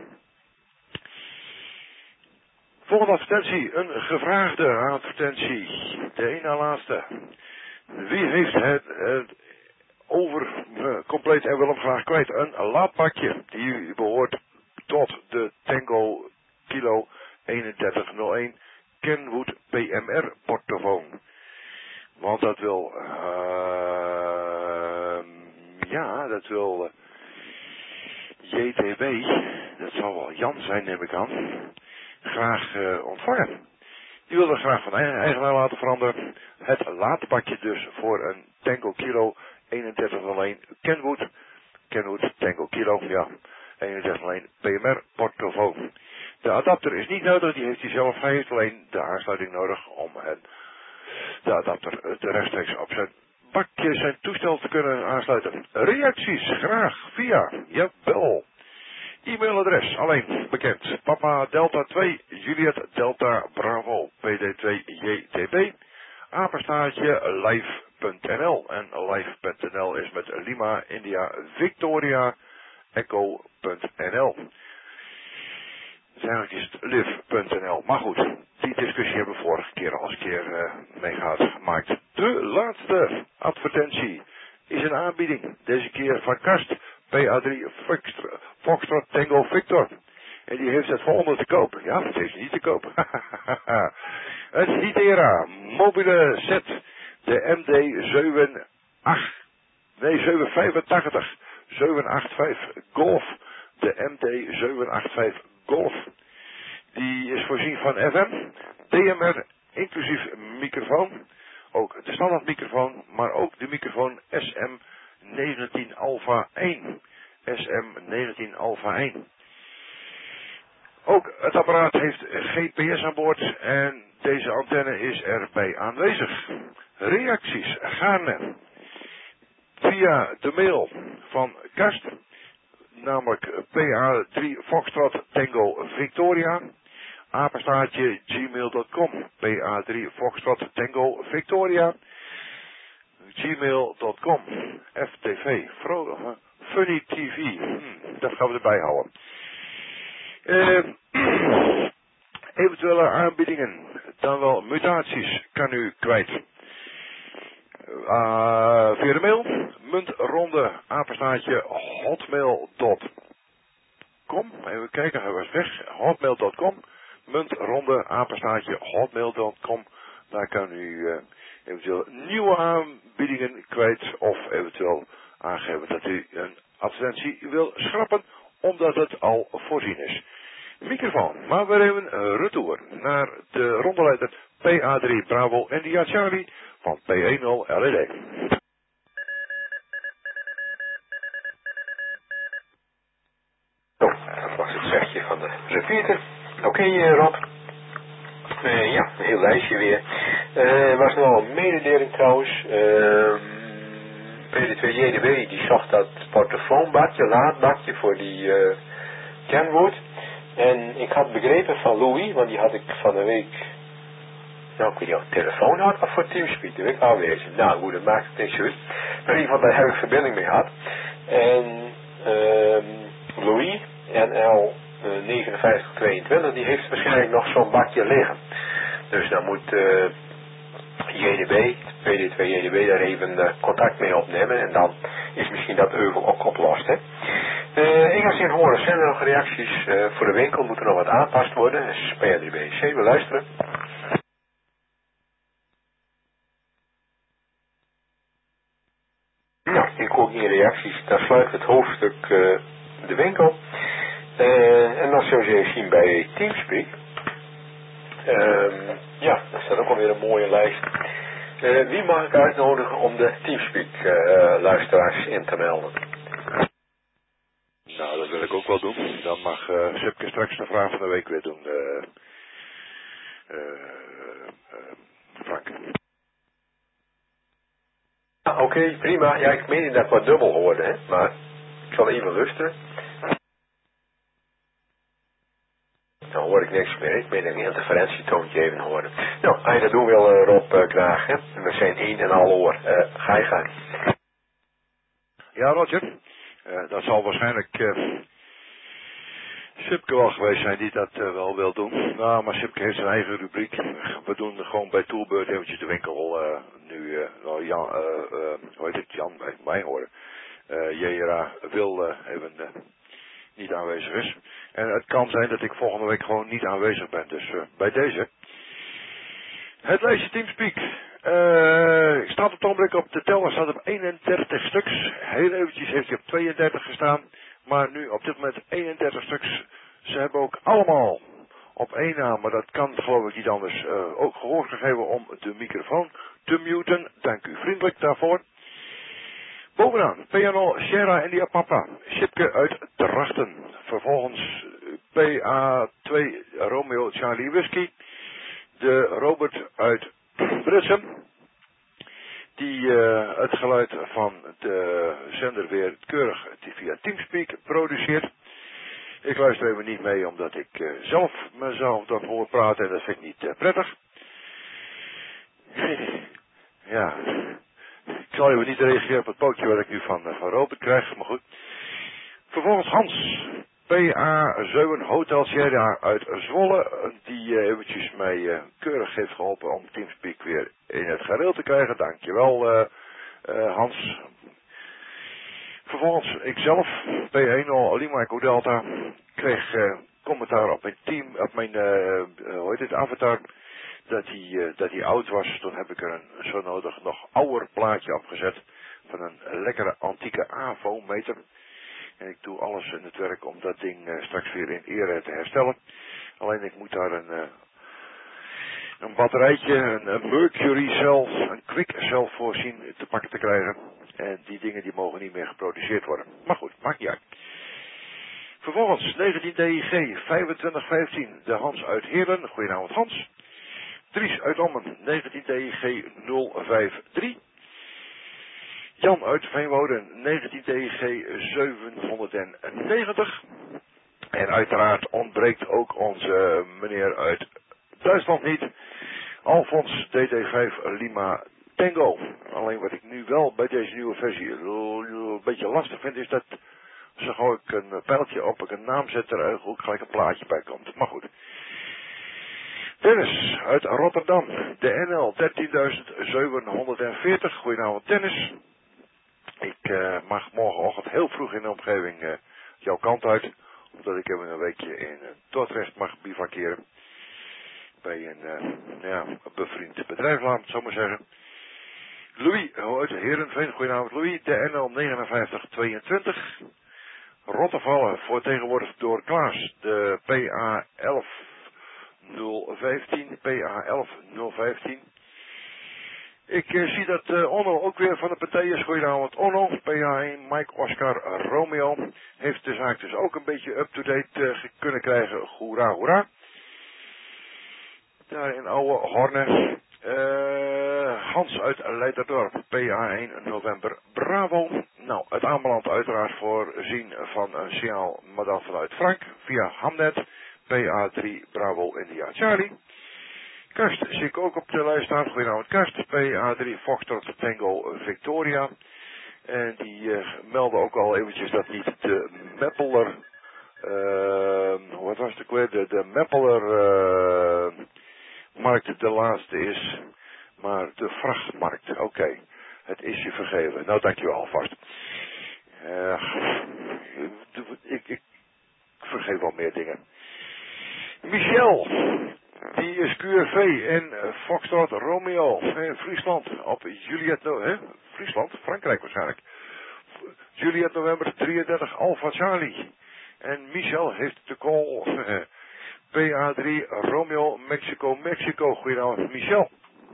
Volgende advertentie, een gevraagde advertentie. De ene laatste. Wie heeft het, het over uh, compleet en wil hem graag kwijt? Een laadpakje die behoort tot de Tango Kilo eenendertig nul één Kenwood P M R portofoon. Want dat wil, uh, ja, dat wil uh, J T B, dat zal wel Jan zijn neem ik aan, graag uh, ontvangen. Die wil er graag van eigenaar laten veranderen. Het laadpakje dus voor een Tango Kilo eenendertig nul één Kenwood. Kenwood Tango Kilo, ja. eenendertig nul één P M R portofoon. De adapter is niet nodig, die heeft hij zelf. Hij heeft alleen de aansluiting nodig om het, de adapter de rechtstreeks op zijn bakje, zijn toestel te kunnen aansluiten. Reacties graag via, jawel. E-mailadres alleen bekend. Papa Delta twee Juliet Delta Bravo P D twee J T B apenstaartje live punt n l en live punt n l is met Lima India Victoria Echo punt n l. Eigenlijk is het live punt n l. Maar goed, die discussie hebben we vorige keer al eens een keer uh, mee gehad gemaakt. De laatste advertentie is een aanbieding. Deze keer van Kast. P A drie Foxtrot Tango Victor. En die heeft het volgende te kopen. Ja, dat heeft hij niet te kopen. Het Hitera mobiele set. De M D zeven acht. Nee, zeven vijfentachtig. zeven acht vijf Golf. De M D zeven acht vijf Golf. Die is voorzien van F M, D M R, inclusief microfoon. Ook de standaard microfoon, maar ook de microfoon S M negentien Alpha één. S M negentien Alpha één. Ook het apparaat heeft G P S aan boord en deze antenne is erbij aanwezig. Reacties gaarne via de mail van Kast, namelijk P A drie Foxtrot Tango Victoria, apenstaartje gmail punt com. P A drie Foxtrot Tango Victoria, gmail punt com. F T V, Funny T V, hm, dat gaan we erbij houden. Uh, eventuele aanbiedingen, dan wel mutaties, kan u kwijt. Uh, via de mail, muntronde, apenstaartje, hotmail punt com. Even kijken, hij was weg. hotmail punt com, muntronde, apenstaartje, hotmail punt com. Daar kan u uh, eventueel nieuwe aanbiedingen kwijt of eventueel aangeven dat u een advertentie wil schrappen, omdat het al voorzien is. Microfoon, maar we hebben een retour naar de rondeleider P A drie Bravo India Charlie van P één nul L E D. Zo, dat was het zegje van de repeater. Oké okay, uh, Rob. Uh, ja, een heel lijstje weer. Er uh, was nog wel een mededeling trouwens. Uh, P D twee J D B die zocht dat portofoonbakje, laadbakje voor die uh, Kenwood. En ik had begrepen van Louis, want die had ik van de week, nou ik weet niet of ik telefoon had of voor Teamspeak, dat weet ik alweer. Nou goed, dat maakt het niet zo uit. Maar in ieder geval, daar heb ik verbinding mee gehad. En uh, Louis, N L negenenvijftig tweeëntwintig, die heeft waarschijnlijk nog zo'n bakje liggen. Dus dan moet uh, J D B, P D twee J D B, daar even uh, contact mee opnemen en dan is misschien dat euvel ook opgelost. Hè. Uh, ik ga zien horen, zijn er nog reacties uh, voor de winkel, moet er nog wat aanpast worden, dus P A drie B C, we luisteren. Nou, ik hoor geen reacties, dan sluit het hoofdstuk uh, de winkel. Uh, en dan zullen we even zien bij Teamspeak. Um, ja, daar staat ook alweer een mooie lijst. Uh, wie mag ik uitnodigen om de Teamspeak uh, luisteraars in te melden? Nou, dat wil ik ook wel doen. Dan mag uh, Sipke straks de vraag van de week weer doen. Uh, uh, uh, Frank. Ah, Oké, okay, prima. Ja, ik meen dat ik wat dubbel hoorde, hè. Maar ik zal even luisteren. Dan hoor ik niks meer. Ik meen dat ik een interferentietoontje even hoorde. Nou, als je dat doen wil, uh, Rob, uh, graag, hè. We zijn één en al oor. Uh, ga je gaan. Ja, Roger. Uh, dat zal waarschijnlijk uh, Sipke wel geweest zijn die dat uh, wel wil doen. Nou, maar Sipke heeft zijn eigen rubriek. We doen gewoon bij Toolbeurt eventjes de winkel uh, nu. Uh, nou, Jan, uh, uh, hoe heet het? Jan bij mij horen. Uh, J R A wil uh, even uh, niet aanwezig is. En het kan zijn dat ik volgende week gewoon niet aanwezig ben. Dus uh, bij deze. Het lijstje Teamspeak. Uh, ik sta op het ogenblik op de teller, staat op eenendertig stuks. Heel eventjes heeft hij op tweeëndertig gestaan. Maar nu op dit moment eenendertig stuks. Ze hebben ook allemaal op één naam, maar dat kan geloof ik niet anders, uh, ook gehoor gegeven om de microfoon te muten. Dank u vriendelijk daarvoor. Bovenaan, P N O Sierra India Papa, Sipke uit Drachten. Vervolgens P A twee Romeo Charlie Whisky. De Robert uit Britsum. Die uh, het geluid van de zender weer keurig via Teamspeak produceert. Ik luister even niet mee omdat ik uh, zelf mezelf dan hoor praten en dat vind ik niet uh, prettig. Ja, ik zal even niet reageren op het pootje wat ik nu van, uh, van Robert krijg, maar goed. Vervolgens Hans, P A zeven Hotel Sierra uit Zwolle, die uh, eventjes mij uh, keurig heeft geholpen om Teamspeak weer in het gareel te krijgen. Dankjewel uh, uh, Hans. Vervolgens ikzelf, P één Lima Echo Delta, kreeg uh, commentaar op mijn team, op mijn uh, uh, hoe heet het, avatar, dat hij, uh, dat hij oud was. Toen heb ik er een zo nodig nog ouder plaatje opgezet van een lekkere antieke AVO-meter. En ik doe alles in het werk om dat ding uh, straks weer in ere te herstellen. Alleen ik moet daar een, uh, een batterijtje, een, een Mercury cell, een quick cell voorzien te pakken te krijgen. En die dingen die mogen niet meer geproduceerd worden. Maar goed, maakt niet uit. Vervolgens negentien D I G vijfentwintig vijftien, de Hans uit Heerlen. Goedenavond Hans. Dries uit Ommen, negentien D I G nul vijf drie. Jan uit Veenwouden, negentien D I G zevenhonderdnegentig. En uiteraard ontbreekt ook onze meneer uit Duitsland niet. Alfons D D vijf Lima Tango. Alleen wat ik nu wel bij deze nieuwe versie een beetje lastig vind is dat zo gauw ik een pijltje op ik een naam zet er ook gelijk een plaatje bij komt. Maar goed. Dennis uit Rotterdam, de N L dertienduizend zevenhonderdveertig. Goedenavond Dennis. Ik uh, mag morgenochtend heel vroeg in de omgeving uh, jouw kant uit, omdat ik even een weekje in uh, Dordrecht mag bivakeren. Bij een uh, ja, bevriend bedrijf, laat ik het zo maar zeggen. Louis uit Heerenveen, goedenavond Louis, de N L negenenvijftig tweeëntwintig. Rottevallen, vertegenwoordigd door Klaas, de P A elf nul vijftien, P A elf nul vijftien. Ik uh, zie dat uh, Onno ook weer van de partij is. Goedenavond Onno, P A één, Mike Oscar Romeo. Heeft de zaak dus ook een beetje up-to-date uh, kunnen krijgen. Hoera, hoera. Daar in oude Horne. Uh, Hans uit Leiderdorp, P A één November Bravo. Nou, het aanbeland uiteraard voorzien van een signaal, maar dan vanuit Frank, via Hamnet, P A drie Bravo India Charlie. Karst zie ik ook op de lijst staan. Goedenavond Karst, P A drie Foxtrot Tango Victoria. En die uh, melden ook al eventjes dat niet de Meppeler, uh, wat was het ook weer, de, de Meppeler uh, markt de laatste is. maar de vrachtmarkt. Oké, okay. Het is je vergeven. Nou, dankjewel alvast. Uh, ik, ik vergeet wel meer dingen. Michel, die is Q R V in Foxtrot Romeo in Friesland op Juliet, hè? Friesland, Frankrijk waarschijnlijk. Juliet November drieëndertig Alpha Charlie. En Michel heeft de call P A drie Romeo Mexico Mexico. Goedenavond Michel.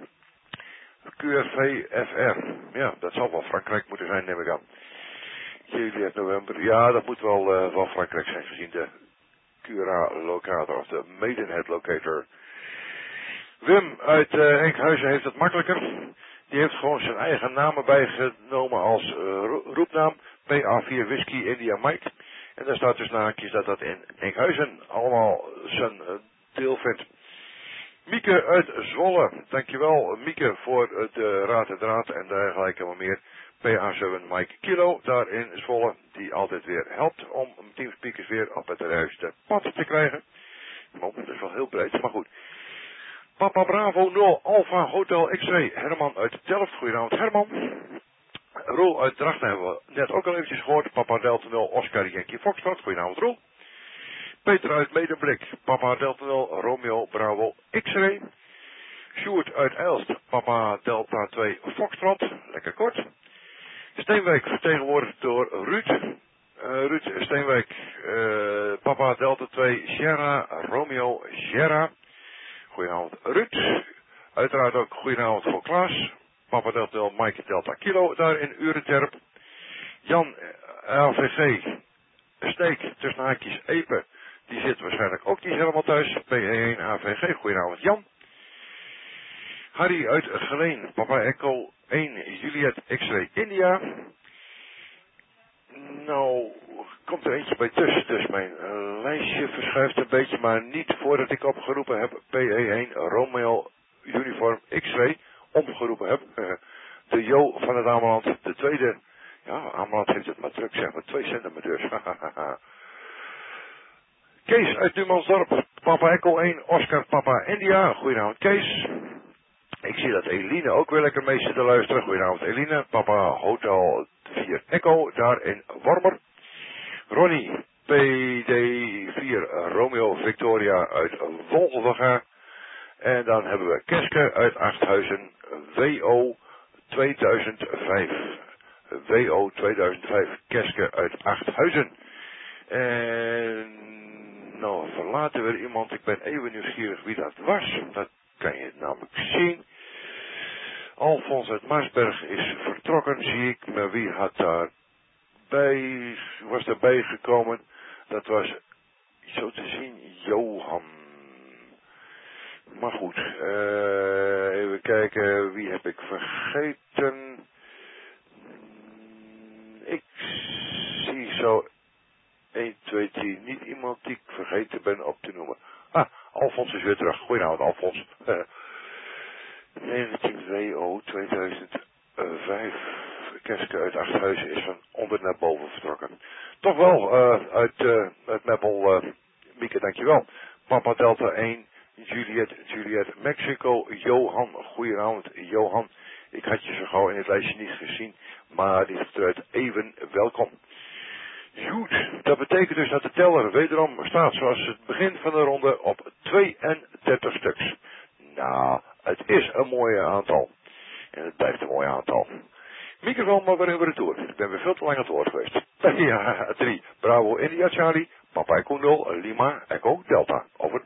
Q R V F R. Ja, dat zal wel Frankrijk moeten zijn, neem ik aan. Juliet November. Ja, dat moet wel, uh, wel Frankrijk zijn gezien de Cura-locator of de Maidenhead locator. Wim uit uh, Enkhuizen heeft het makkelijker. Die heeft gewoon zijn eigen naam erbij genomen als uh, roepnaam. P A vier Whisky India Mike. En daar staat dus naakjes dat dat in Enkhuizen allemaal zijn uh, deel vindt. Mieke uit Zwolle. Dankjewel Mieke voor de raad en draad en dergelijke wat meer. P A zeven Mike Kilo, daar in Zwolle, die altijd weer helpt om teamspeakers weer op het juiste pad te krijgen. Oh, dat is wel heel breed, maar goed. Papa Bravo nul Alpha Hotel X-Ray, Herman uit Delft, goedenavond Herman. Roel uit Drachten hebben we net ook al eventjes gehoord. Papa Delta nul Oscar Yankee Foxtrot, goedenavond Roel. Peter uit Medemblik, Papa Delta nul Romeo Bravo X-Ray. Sjoerd uit Elst, Papa Delta twee Foxtrot, lekker kort. Steenwijk vertegenwoordigd door Ruud. Uh, Ruud Steenwijk, uh, Papa Delta twee Sierra Romeo Sierra. Goedenavond Ruud. Uiteraard ook goedenavond voor Klaas. Papa Delta nul Mike Delta Kilo daar in Urenterp. Jan A V G Steek tussen haakjes Epe. Die zit waarschijnlijk ook niet helemaal thuis. P E één A V G, goedenavond Jan. Harry uit Geleen, Papa Echo één Juliet X-Ray India. Nou, komt er eentje bij tussen, dus mijn uh, lijstje verschuift een beetje, maar niet voordat ik opgeroepen heb P E één Romeo Uniform X-Ray omgeroepen heb. Uh, de Jo van het Ameland, de tweede. Ja, Ameland heeft het maar druk, zeg maar, twee centimeters. Kees uit Numansdorp, Papa Echo één Oscar Papa India. Goedenavond Kees. Ik zie dat Eline ook weer lekker mee zit te luisteren. Goedenavond Eline. Papa Hotel vier Echo, daar in Wormer. Ronnie, P D vier Romeo Victoria uit Wolvega. En dan hebben we Keske uit Achthuizen, W O tweeduizend vijf. W O tweeduizend vijf, Keske uit Achthuizen. En nou, verlaten we iemand. Ik ben even nieuwsgierig wie dat was. Dat kan je namelijk zien. Alfons uit Maasberg is vertrokken, zie ik. Maar wie had daar bij, was erbij gekomen? Dat was, zo te zien, Johan. Maar goed, uh, even kijken, wie heb ik vergeten? Ik zie zo één, twee, drie, niet iemand die ik vergeten ben op te noemen. Ah, Alfons is weer terug. Goedenavond, Alfons. Uh, negentien W O tweeduizend vijf. Keske uit Achthuizen is van onder naar boven vertrokken. Toch wel, uh, uit, uh, uit Meppel, uh, Mieke, dankjewel. Papa Delta één, Juliet, Juliet, Mexico, Johan. Goedenavond, Johan. Ik had je zo gauw in het lijstje niet gezien, maar die heeft eruit even welkom. Goed, dat betekent dus dat de teller wederom staat zoals het begin van de ronde op tweeëndertig stuks. Nou, het is een mooi aantal. En het blijft een mooi aantal. Microfoon maar weer in retour. Ik ben weer veel te lang aan het woord geweest. Ja, drie. Bravo India Charlie, Papa Echo nul, Lima Echo Delta. Over.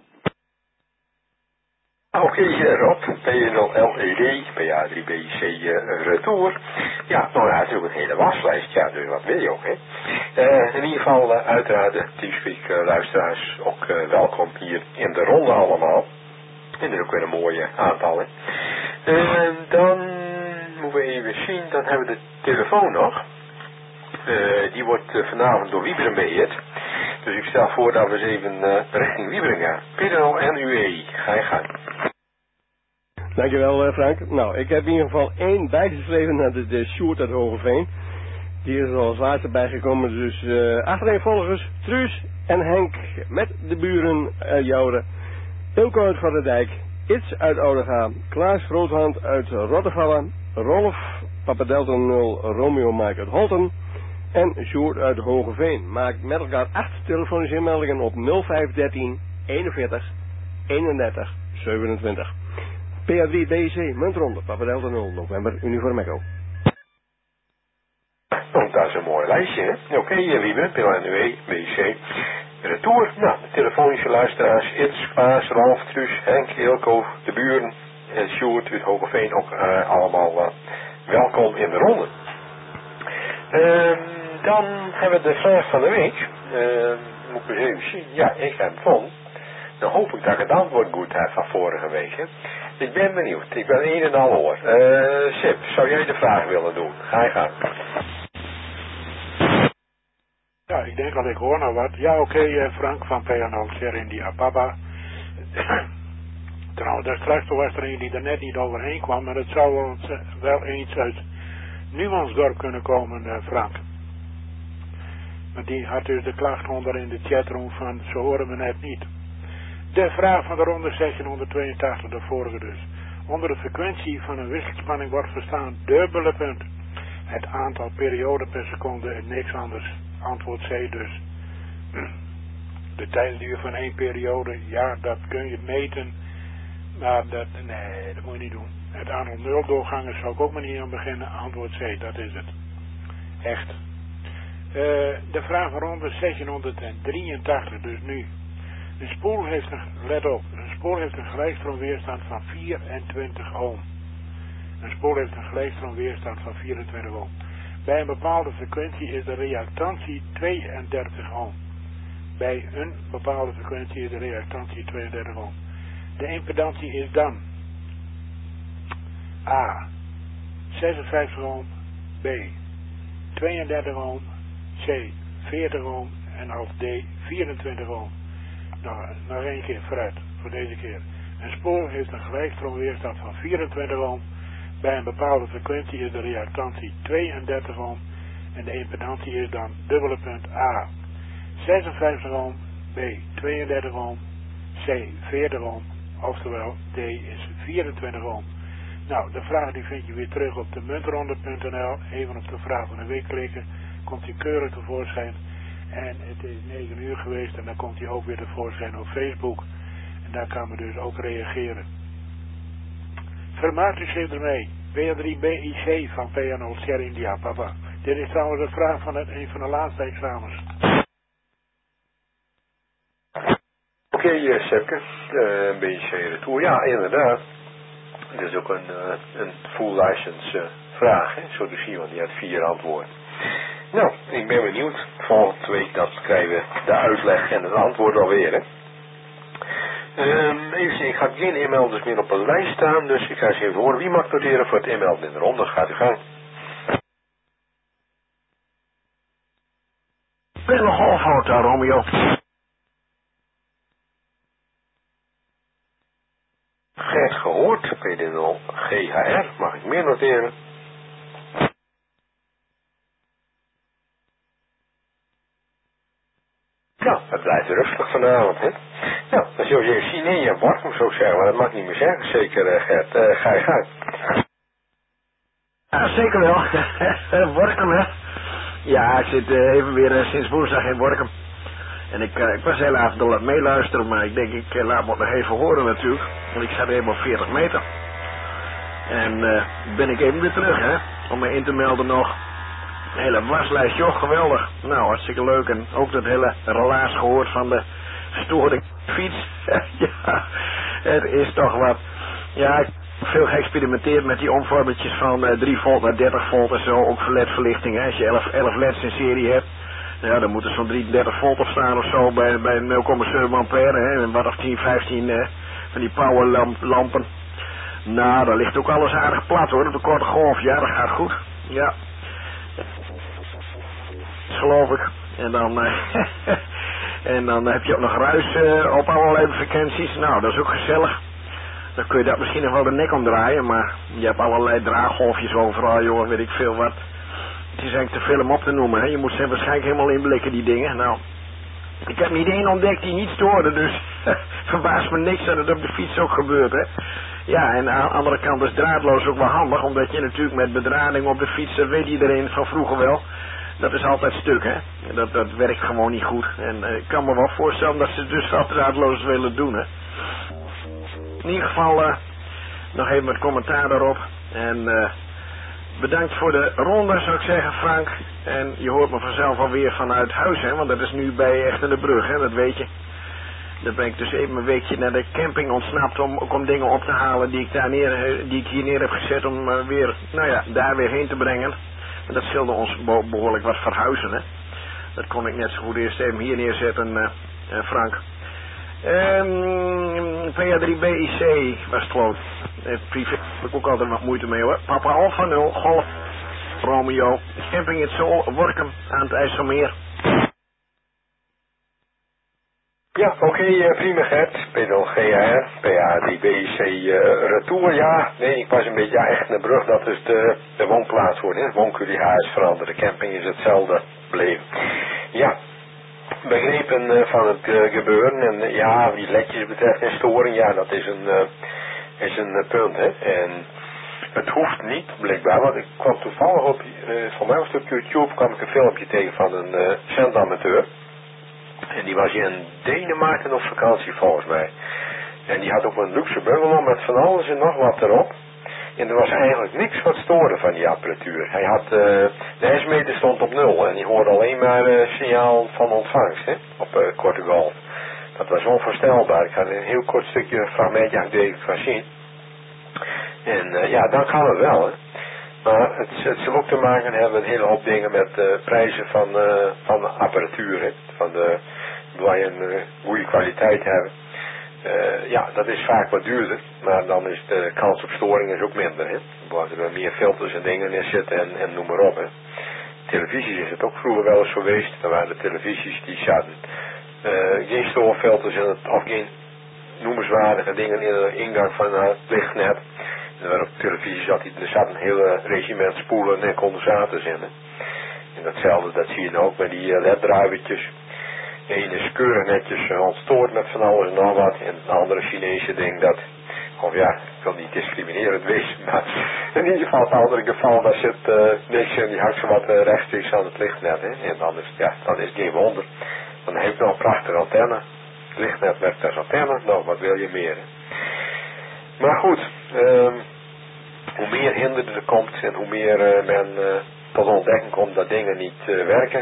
Oké, okay, Rob, P nul L E D, P A drie B C uh, retour. Ja, nou ja, natuurlijk een hele waslijst, ja, dus wat wil je ook, hè. Uh, in ieder geval, uh, uiteraard, de Teamspeak uh, luisteraars, ook uh, welkom hier in de ronde allemaal. En er ook weer een mooie aantal, hè. En uh, dan moeten we even zien, dan hebben we de telefoon nog. Uh, die wordt uh, vanavond door Wieberen beheerd. Dus ik stel voor dat we eens even uh, richting Wieberen gaan. P nul N U E, ga je gang. Dankjewel Frank. Nou, ik heb in ieder geval één bijgeschreven naar de, de Sjoerd uit Hogeveen. Die is er als laatste bijgekomen. Dus uh, achtereenvolgers Truus en Henk met de buren uh, Joden. Ilko uit Van der Dijk Its uit Oudega, Klaas Groothand uit Rottevallen, Rolf Papadelta nul Romeo Mike uit Holten en Sjoerd uit Hogeveen. Maak met elkaar acht telefonische inmeldingen op nul vijf dertien eenenveertig eenendertig zevenentwintig. P A drie B C Muntronde, Papadelta nul, November Uniform Echo. Oh, dat is een mooi lijstje, hè? Oké, okay, Wiebe, P L N W, B C. Retour, nou, de telefonische luisteraars, Its, Klaas, Rolf, Truus, Henk, Ilko, de buren en Sjoerd uit Hogeveen ook uh, allemaal uh, welkom in de ronde. Uh, dan hebben we de vraag van de week. Uh, moet ik eens even zien. Ja, ik heb hem gevonden. Dan hoop ik dat ik het antwoord goed heb van vorige week. Hè. Ik ben benieuwd. Ik ben een en al hoor. Uh, Sip, zou jij de vraag willen doen? Ga je gang. Ja, ik denk dat ik hoor nou wat. Ja, oké, okay, uh, Frank van P N O, Sierra India Papa. Trouwens, daar straks was er een die er net niet overheen kwam, maar het zou wel, wel eens uit Numansdorp kunnen komen, uh, Frank. Maar die had dus de klacht onder in de chatroom van, ze horen me net niet. De vraag van de ronde zestienhonderdtweeëntachtig, de vorige dus. Onder de frequentie van een wisselspanning wordt verstaan dubbele punt. Het aantal perioden per seconde en niks anders. Antwoord C dus. De tijdduur van één periode, ja, dat kun je meten. Maar dat, nee, dat moet je niet doen. Het aantal nuldoorgangen zou ik ook maar niet aan beginnen. Antwoord C, dat is het. Echt. Uh, de vraag van ronde zestienhonderddrieëntachtig, dus nu. Een spoel heeft een, let op, een spoel heeft een gelijkstroomweerstand van vierentwintig ohm. Een spoel heeft een gelijkstroomweerstand van vierentwintig ohm. Bij een bepaalde frequentie is de reactantie tweeëndertig ohm. Bij een bepaalde frequentie is de reactantie tweeëndertig ohm. De impedantie is dan A. zesenvijftig ohm, B. tweeëndertig ohm, C. veertig ohm en als D. vierentwintig ohm. Nou, nog één keer vooruit, voor deze keer. Een spoor heeft een gelijkstroomweerstand van vierentwintig ohm. Bij een bepaalde frequentie is de reactantie tweeëndertig ohm. En de impedantie is dan dubbele punt A. zesenvijftig ohm, B. tweeëndertig ohm, C. veertig ohm. Oftewel, D is vierentwintig ohm. Nou, de vraag die vind je weer terug op de muntronde punt n l. Even op de vraag van de week klikken. Komt die keurig tevoorschijn. En het is negen uur geweest en dan komt hij ook weer tevoorschijn op Facebook. En daar kan men dus ook reageren. Vermaakt u zich ermee. P A drie B I C van P N O Sierra India Papa. Dit is trouwens de vraag van het, een van de laatste examens. Oké, okay, uh, Sepke. Uh, een beetje retour. Ja, inderdaad. Het is ook een, uh, een full license uh, vraag. Hè? Zo te zien, want die had vier antwoorden. Nou, ik ben benieuwd. Volgende week dat krijgen we de uitleg en het antwoord alweer. Hè? Um, even zien, ik ga geen inmelders meer op een lijst staan, dus ik ga eens even horen. Wie mag noteren voor het inmelden in de ronde? Gaat u gang. Willem Golfhotel, Romeo. Gert gehoord, P D nul G H R, mag ik meer noteren? Nou, het blijft rustig vanavond, hè? Nou, dan zul je zien in je Workum zo zeggen, maar dat mag ik niet meer zeggen, zeker uh, Gert. Uh, ga je gang. Ja, zeker wel. Workum, hè? Ja, ik zit uh, even weer uh, sinds woensdag in Workum. En ik, uh, ik was heel avond al aan het meeluisteren, maar ik denk ik uh, laat me nog even horen natuurlijk. Want ik sta even op veertig meter. En uh, ben ik even weer terug, hè? Om me in te melden nog. Een hele waslijst, joh, geweldig. Nou, hartstikke leuk. En ook dat hele relaas gehoord van de gestoorde fiets. Ja, het is toch wat. Ja, ik heb veel geëxperimenteerd met die omvormertjes van uh, drie volt naar dertig volt en zo. Ook voor ledverlichting, hè. Als je elf, elf leds in serie hebt. Ja, dan moet er zo'n drieëndertig volt op staan of zo bij, bij nul komma zeven ampère, hè. En wat of tien, vijftien uh, van die powerlampen. Nou, daar ligt ook alles aardig plat, hoor. Op de korte golf. Ja, dat gaat goed. Ja. Geloof ik. En dan, uh, en dan heb je ook nog ruis uh, op allerlei frequenties. Nou, dat is ook gezellig. Dan kun je dat misschien nog wel de nek omdraaien, maar je hebt allerlei draaggolfjes overal, joh, weet ik veel wat. Het is eigenlijk te veel om op te noemen, hè. Je moet ze waarschijnlijk helemaal inblikken, die dingen. Nou, Ik heb niet één ontdekt die niet stoorde, dus verbaast me niks dat het op de fiets ook gebeurt, hè. Ja, en aan de andere kant is draadloos ook wel handig, omdat je natuurlijk met bedrading op de fiets, dat weet iedereen van vroeger wel, dat is altijd stuk, hè. Dat, dat werkt gewoon niet goed. En uh, ik kan me wel voorstellen dat ze het dus wel draadloos willen doen, hè. In ieder geval, uh, nog even wat commentaar daarop. En uh, bedankt voor de ronde, zou ik zeggen, Frank. En je hoort me vanzelf alweer vanuit huis, hè, want dat is nu bij Echt in de Brug, hè, dat weet je. Dan ben ik dus even een weekje naar de camping ontsnapt om ook om dingen op te halen die ik daar neer, die ik hier neer heb gezet om uh, weer, nou ja, daar weer heen te brengen. En dat scheelde ons behoorlijk wat verhuizen, hè. Dat kon ik net zo goed eerst even hier neerzetten, uh, uh, Frank. Um, P A drie B I C was het geloof. Het privé heb ik ook altijd wat moeite mee, hoor. Papa Alpha nul, Golf, Romeo, camping het Zool, Workum aan het IJsselmeer. Ja, oké, okay, uh, prima Gert. P nul G R, P A drie B I C uh, retour, ja. Nee, ik was een beetje, ja, Echt in de Brug, dat is de, de woonplaats worden. Het wooncurie is veranderd, de camping is hetzelfde gebleven. Ja, begrepen uh, van het uh, gebeuren en uh, ja, die ledjes betreft en storing, ja, dat is een, uh, is een uh, punt, hè. En het hoeft niet, blijkbaar, want ik kwam toevallig op, uh, van mij was het op YouTube, kwam ik een filmpje tegen van een uh, zendamateur. En die was in Denemarken op vakantie volgens mij. En die had ook een luxe bungalow met van alles en nog wat erop. En er was eigenlijk niks wat stoorde van die apparatuur. Hij had, uh, de S-meter stond op nul en die hoorde alleen maar uh, signaal van ontvangst, hè, op uh, korte golf. Dat was onvoorstelbaar. Ik had een heel kort stukje fragmentje aan deze van zien. En uh, ja, dan kan het wel, hè. Maar het, het zal ook te maken hebben een hele hoop dingen met uh, prijzen van, uh, van de apparatuur, hè. Van de, wil je een uh, goede kwaliteit hebben. Uh, ja, dat is vaak wat duurder, maar dan is de kans op storing is ook minder, hè. Er er meer filters en dingen in zitten en, en noem maar op, hè. Televisies is het ook vroeger wel eens geweest. Er waren de televisies die zaten uh, geen stoorfilters in het, of geen noemenswaardige dingen in de ingang van het lichtnet. En er op televisie zat, er zat een hele regiment spoelen en condensators in, hè. En datzelfde, dat zie je dan ook met die uh, L E D-druivertjes. De ene is keurig netjes uh, ontstoord met van alles en nog wat. En het andere Chinese ding dat, of ja, ik wil niet discriminerend wezen, maar in ieder geval het andere geval, daar zit uh, niks in, die hangt zo wat uh, rechtstreeks aan het lichtnet, hè. En dan is, ja, dan is het geen wonder. Dan heeft het nog een prachtige antenne. Het lichtnet werkt als antenne, nou wat wil je meer, hè. Maar goed, um, hoe meer hinder er komt en hoe meer uh, men uh, tot ontdekking komt dat dingen niet uh, werken.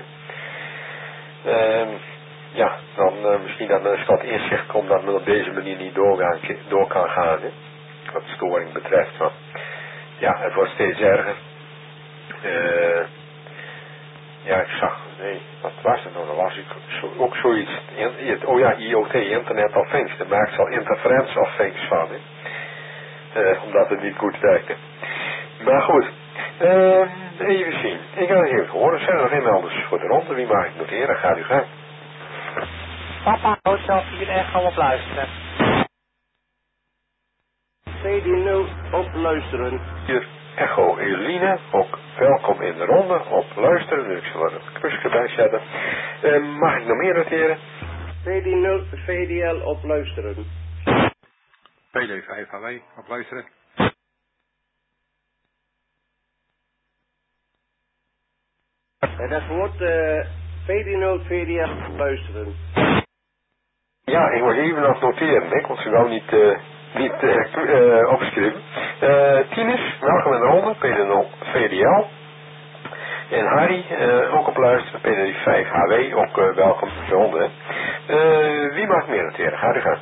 Um, ja, dan uh, misschien dat men eens tot inzicht komt dat men op deze manier niet doorgaan, door kan gaan, hè, wat de storing betreft. Maar ja, het wordt steeds erger. Uh, ja, ik zag, nee, wat was het nou? Dan was ik zo, ook zoiets, in, oh ja, I O T, Internet of Things, daar maakt al Interference of Things van, hè. Uh, omdat het niet goed werkte. Maar goed, uh, even zien. Ik ga het even horen. Zijn er nog inmelders voor de ronde? Wie mag ik noteren? Gaat u gaan. Papa, Hotel vier Echo op luisteren. C D nul op luisteren. Hier Echo Eline, ook welkom in de ronde op luisteren. Ik zal er een kusje bij zetten. Uh, mag ik nog meer noteren? C D nul V D L op luisteren. P D vijf H W op luisteren. En dat wordt uh, V D nul V D L op luisteren. Ja, ik moet even nog noteren, ik want ze wou niet, uh, niet uh, uh, opschrijven. Uh, Tinus, welkom in de ronde, P D nul V D L. En Harry, uh, ook op luisteren, P D vijf H W, ook uh, welkom in de ronde. Uh, wie mag meer noteren? Ga u gaan.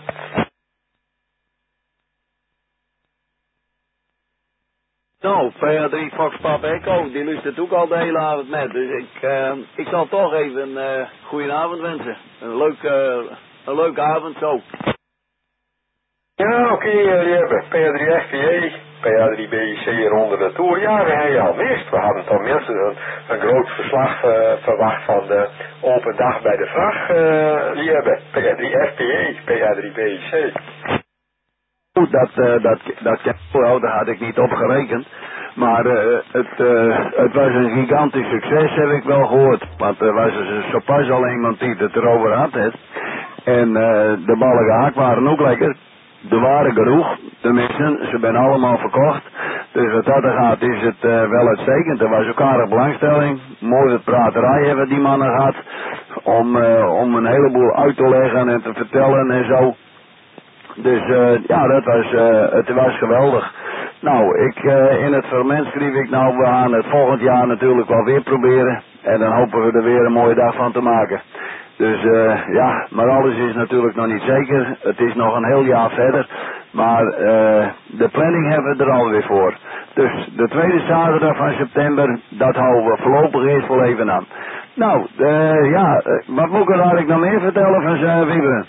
Nou, P A drie Fox Papa Echo, die luistert ook al de hele avond met. Dus ik, uh, ik zal toch even een uh, goedenavond wensen. Een leuke, uh, een leuke avond zo. Ja, oké, okay, uh, die hebben P A drie F P E, P A drie B I C onder de toer. Ja, we hebben al mist. We hadden toch mensen een, een groot verslag uh, verwacht van de open dag bij de vraag. Uh, die hebben P A drie F P E, P A drie B I C. Goed, dat, uh, dat, dat, dat daar had ik niet op gerekend. Maar uh, het, uh, het was een gigantisch succes, heb ik wel gehoord. Want er was dus zo pas al iemand die het erover had. Hè. En uh, de ballen gehaakt waren ook lekker. Er waren genoeg, tenminste, ze zijn allemaal verkocht. Dus wat dat er gaat is het uh, wel uitstekend. Er was ook aardig belangstelling. Mooie praterij hebben die mannen gehad. Om, uh, om een heleboel uit te leggen en te vertellen en zo. Dus uh, ja, dat was, uh, het was geweldig. Nou, ik, uh, in het ferment schreef ik nou, we gaan het volgend jaar natuurlijk wel weer proberen. En dan hopen we er weer een mooie dag van te maken. Dus uh, ja, maar alles is natuurlijk nog niet zeker. Het is nog een heel jaar verder. Maar uh, de planning hebben we er alweer voor. Dus de tweede zaterdag van september, dat houden we voorlopig eerst wel even aan. Nou, uh, ja, uh, wat moet ik er eigenlijk nog meer vertellen van zijn Wieberen?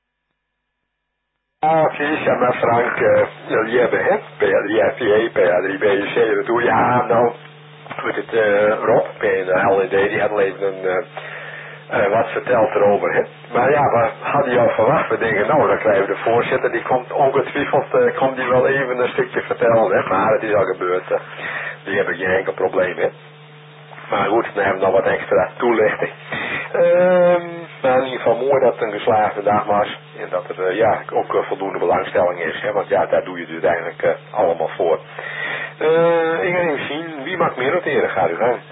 Ah, precies, ja, maar Frank, uh, jullie hebben het, P A drie F P A, P A drie B C, dat doe je, ja, nou, met het uh, Rob, en de L E D, die had al even een... Uh, Uh, wat vertelt erover, hè? Maar ja, we hadden jou verwacht. We denken, nou, dan krijgen we de voorzitter. Die komt ongetwijfeld, uh, komt die wel even een stukje vertellen, hè? Maar het is al gebeurd. Uh, die hebben geen enkel probleem, hè? Maar goed, dan hebben we nog wat extra toelichting. Uh, maar in ieder geval mooi dat het een geslaagde dag was. En dat er, uh, ja, ook uh, voldoende belangstelling is, hè? Want ja, daar doe je het uiteindelijk uh, allemaal voor. Uh, ik ga even zien, wie mag meer noteren? Gaat u gang.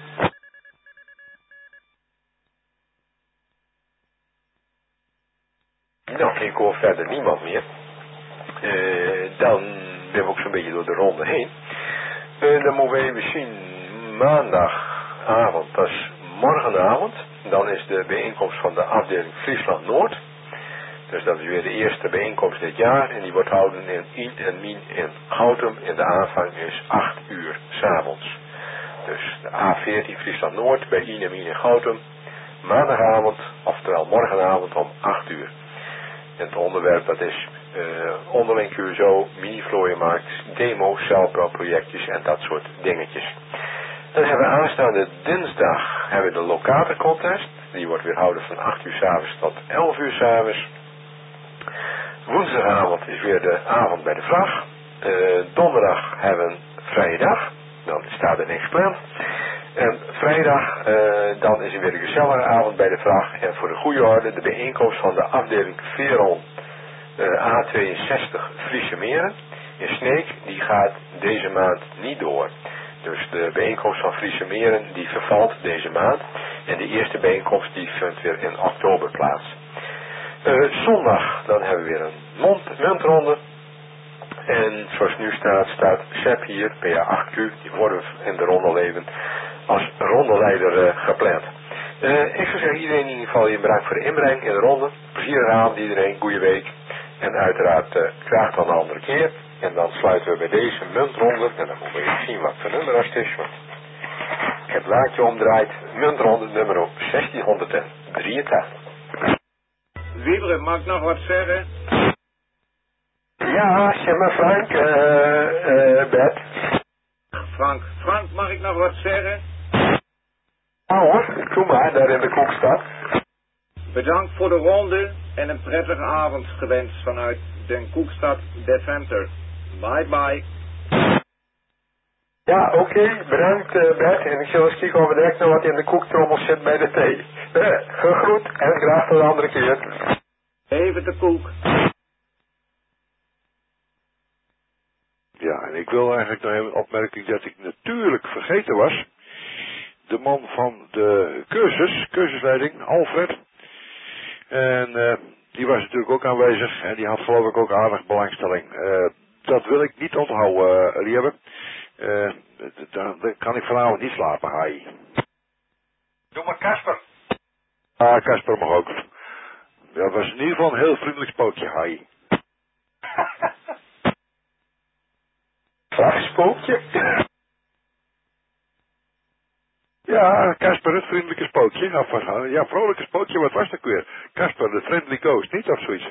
Nou, ik hoor verder niemand meer. Uh, dan ben we ook zo'n beetje door de ronde heen. Uh, dan moeten we even zien. Maandagavond, dat is morgenavond. Dan is de bijeenkomst van de afdeling Friesland Noord. Dus dat is weer de eerste bijeenkomst dit jaar. En die wordt gehouden in In en Mien in Goutum. En de aanvang is acht uur 's avonds. Dus de A veertien Friesland Noord bij In en Mien in Goutum. Maandagavond, oftewel morgenavond om acht uur. En het onderwerp dat is uh, onderling Q S O, mini-vlooienmarkt, demo, celbouwprojectjes en dat soort dingetjes. Dan hebben we aanstaande dinsdag hebben we de locatorcontest. Die wordt weer gehouden van acht uur 's avonds tot elf uur 's avonds. Woensdagavond is weer de avond bij de vraag. Uh, donderdag hebben we een vrije dag. Dan staat er niks gepland. En vrijdag, uh, dan is er weer een gezellige avond bij de vraag. En voor de goede orde, de bijeenkomst van de afdeling Veron uh, A tweeënzestig Friese Meren in Sneek, die gaat deze maand niet door. Dus de bijeenkomst van Friese Meren, die vervalt deze maand. En de eerste bijeenkomst, die vindt weer in oktober plaats. Uh, zondag, dan hebben we weer een mond, muntronde. En zoals nu staat, staat Sepp hier, P A acht Q, die worden in de ronde leven als rondeleider uh, gepland. Uh, ik zou zeggen, iedereen in ieder geval je bedankt voor de inbreng in de ronde. Plezierige avond iedereen, goede week. En uiteraard uh, graag dan een andere keer. En dan sluiten we bij deze muntronde. En dan moeten we even zien wat voor nummer dat is. Want ik heb het laadje omdraaid. Muntronde nummer zestienhonderddrieëntachtig. Wieberen, mag ik nog wat zeggen? Ja, zeg maar Frank, uh, uh, Bert. Frank, Frank, mag ik nog wat zeggen? Nou hoor, kom maar, daar in de Koekstad. Bedankt voor de ronde en een prettige avond gewenst vanuit Den Koekstad Deventer. Bye bye. Ja, oké, okay, bedankt uh, Bert. En ik zal eens kijken of we direct nog wat in de koektrommel zit bij de thee. Uh, gegroet en graag tot een andere keer. Even de koek. Ja, en ik wil eigenlijk nog even een opmerking dat ik natuurlijk vergeten was. De man van de cursus, cursusleiding, Alfred. En uh, die was natuurlijk ook aanwezig en die had geloof ik ook aardig belangstelling. Uh, dat wil ik niet onthouden, uh, Lieve. Uh, dan, dan kan ik vanavond niet slapen, hai. Doe maar Kasper. Ah, Kasper mag ook. Dat was in ieder geval een heel vriendelijk spookje, hai. Vragspookje? Ja, Kasper, het vriendelijke spookje. Ja, vrolijke spookje, wat was dat weer? Kasper, de friendly ghost, niet of zoiets?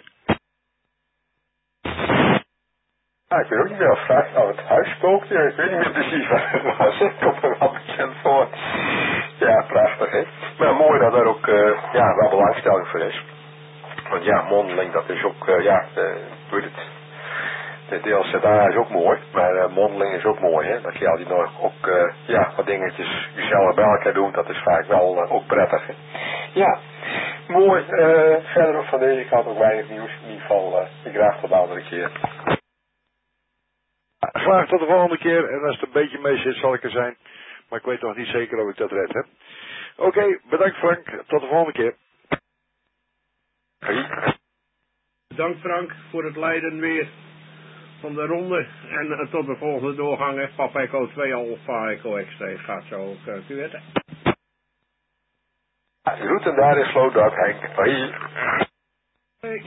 Ja, ik weet ook niet meer of vraag nou het huisspookje. Ik weet niet meer precies wat het was. Ik kom er wel bekend voor. Ja, prachtig, hè. Maar mooi dat er ook uh, ja, wel belangstelling voor is. Want ja, mondeling, dat is ook, uh, ja, uh, weet het. De D L Z A is ook mooi, maar uh, mondeling is ook mooi, hè. Dat je al die nog ook, uh, ja, wat dingetjes jezelf bij elkaar doet, dat is vaak wel uh, ook prettig, hè. Ja, mooi. Uh, verder ook van deze kant ook weinig nieuws. In ieder geval, uh, ik graag tot de andere keer. Graag tot de volgende keer. En als het een beetje mee zit, zal ik er zijn. Maar ik weet nog niet zeker of ik dat red heb. Oké, okay, bedankt Frank. Tot de volgende keer. Hey. Bedankt Frank voor het leiden weer van de ronde. En uh, tot de volgende doorgang. Hè. Papa Echo twee Alpha Echo X T gaat zo ook uh, u weten. Ja, de route daar is Slowdog, Henk. Hoi. Hey.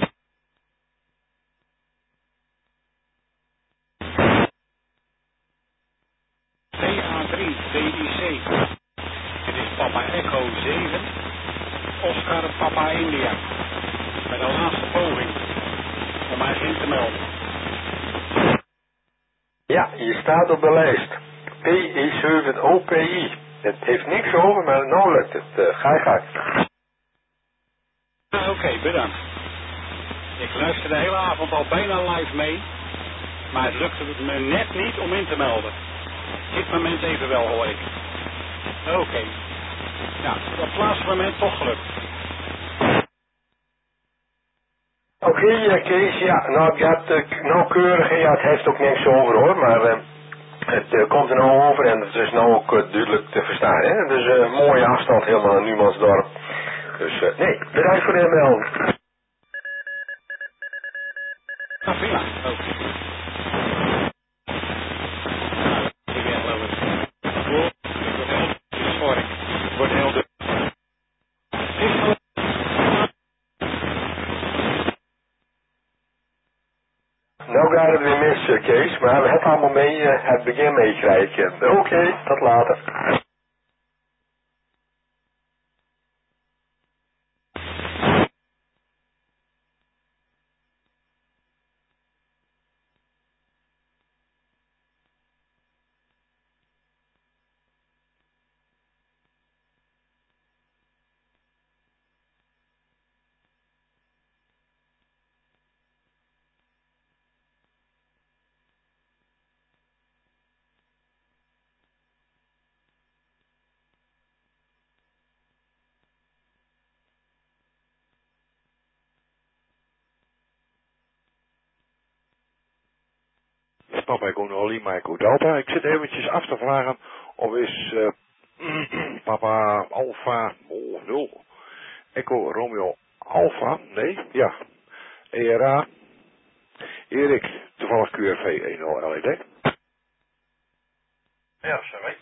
P A drie D I C. Dit is Papa Echo zeven. Oscar Papa India. Met de laatste poging om mij in te melden. Ja, je staat op de lijst. P E zeven O P I. Het heeft niks over, maar nou lukt het. Uh, ga je gang. Ah, Oké, okay, bedankt. Ik luister de hele avond al bijna live mee. Maar het lukte me net niet om in te melden. Dit moment even wel, hoor ik. Oké. Okay. Nou, op het laatste moment toch gelukt. Oké, okay, Kees, ja, nou, je hebt uh, nauwkeurig, ja, het heeft ook niks over hoor, maar uh, het uh, komt er nou over en het is nou ook uh, duidelijk te verstaan, hè. Dus een uh, mooie afstand helemaal naar Numansdorp. Dus, uh, nee, bedankt voor de melding. Ah, prima, oké. Okay. Nou gaat het weer mis, uh, Kees, maar we hebben allemaal mee uh, het begin meekrijgen. Oké, okay, tot later. Papa Echo Nolly, Michael Delta. Ik zit eventjes af te vragen of is uh, Papa Alpha oh, nul Echo Romeo Alpha, nee, ja, E R A, Erik, toevallig Q R V één nul L E D. R C W.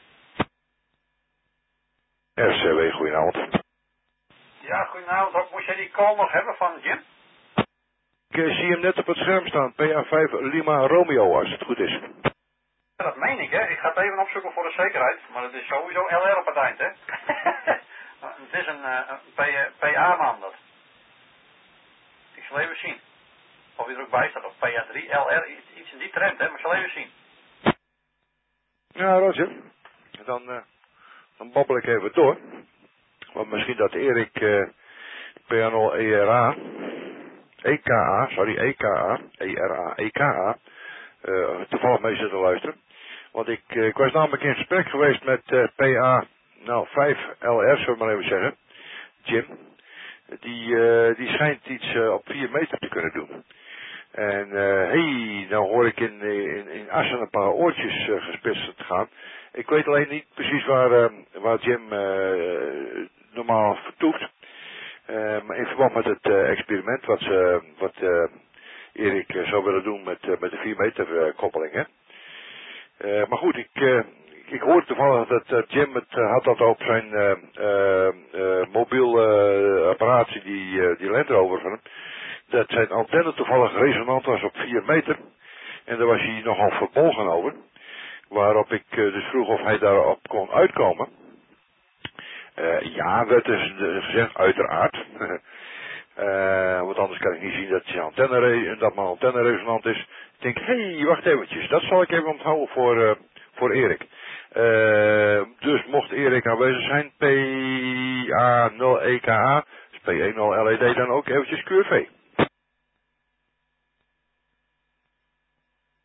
R C W, goedenavond. Ja, goedenavond. Ook moest jij die call nog hebben van Jim? Ik uh, zie hem net op het scherm staan, P A vijf Lima Romeo, als het goed is. Ja, dat meen ik, hè. Ik ga het even opzoeken voor de zekerheid, maar het is sowieso L R op het eind, hè. Het is een, uh, een P A-man, dat. Ik zal even zien. Of hij er ook bij staat, of P A drie, L R, iets, iets in die trend, hè. Maar ik zal even zien. Ja, Roger. Dan, uh, dan babbel ik even door. Want misschien dat Erik uh, P A nul E R A... E K A, sorry, E K A, E R A, E K A, uh, toevallig mee zitten luisteren. Want ik, uh, ik was namelijk in gesprek geweest met uh, P A, nou, vijf L R, zullen we maar even zeggen, Jim. Die, uh, die schijnt iets uh, op vier meter te kunnen doen. En, uh, hey, nou hoor ik in, in, in Assen een paar oortjes uh, gespitst te gaan. Ik weet alleen niet precies waar, uh, waar Jim uh, normaal vertoeft. Uh, maar in verband met het uh, experiment wat, ze, wat uh, Erik uh, zou willen doen met, uh, met de vier meter uh, koppeling. Hè? Uh, maar goed, ik, uh, ik hoorde toevallig dat uh, Jim het uh, had dat op zijn uh, uh, uh, mobiel uh, apparaatje, die, uh, die Land Rover van hem, dat zijn antenne toevallig resonant was op vier meter. En daar was hij nogal verbolgen over. Waarop ik uh, dus vroeg of hij daarop kon uitkomen. Uh, ja, werd dus gezegd, uiteraard. uh, want anders kan ik niet zien dat, antenne, dat mijn antenne resonant is. Ik denk, hé, hey, wacht eventjes, dat zal ik even onthouden voor, uh, voor Erik. Uh, dus mocht Erik aanwezig zijn, P A nul E K A, dus P één nul L E D dan ook eventjes Q R V.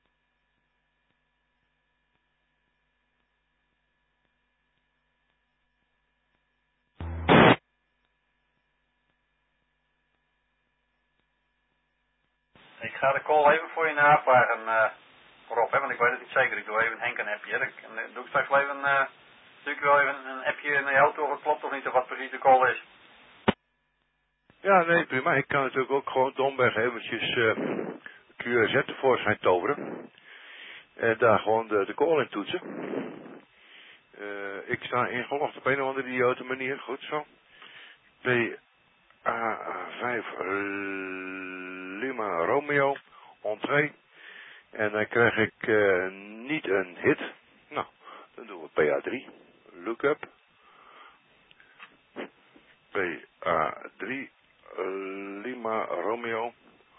Ik ga de call even voor je navragen, uh, Rob, hè, want ik weet het niet zeker. Ik doe even Henk een appje. Hè. Dan dan doe ik straks wel even, uh, doe ik wel even een appje naar jou toe of het klopt of niet of wat precies de call is. Ja, nee, prima. Ik kan natuurlijk ook gewoon domweg eventjes uh, Q R Z tevoorschijn toveren. En daar gewoon de, de call in toetsen. Uh, ik sta ingelogd op een of andere idiote manier. Goed zo. P A vijf Lima Romeo entree. En dan krijg ik uh, niet een hit. Nou, dan doen we P A drie. Lookup. P A drie Lima Romeo.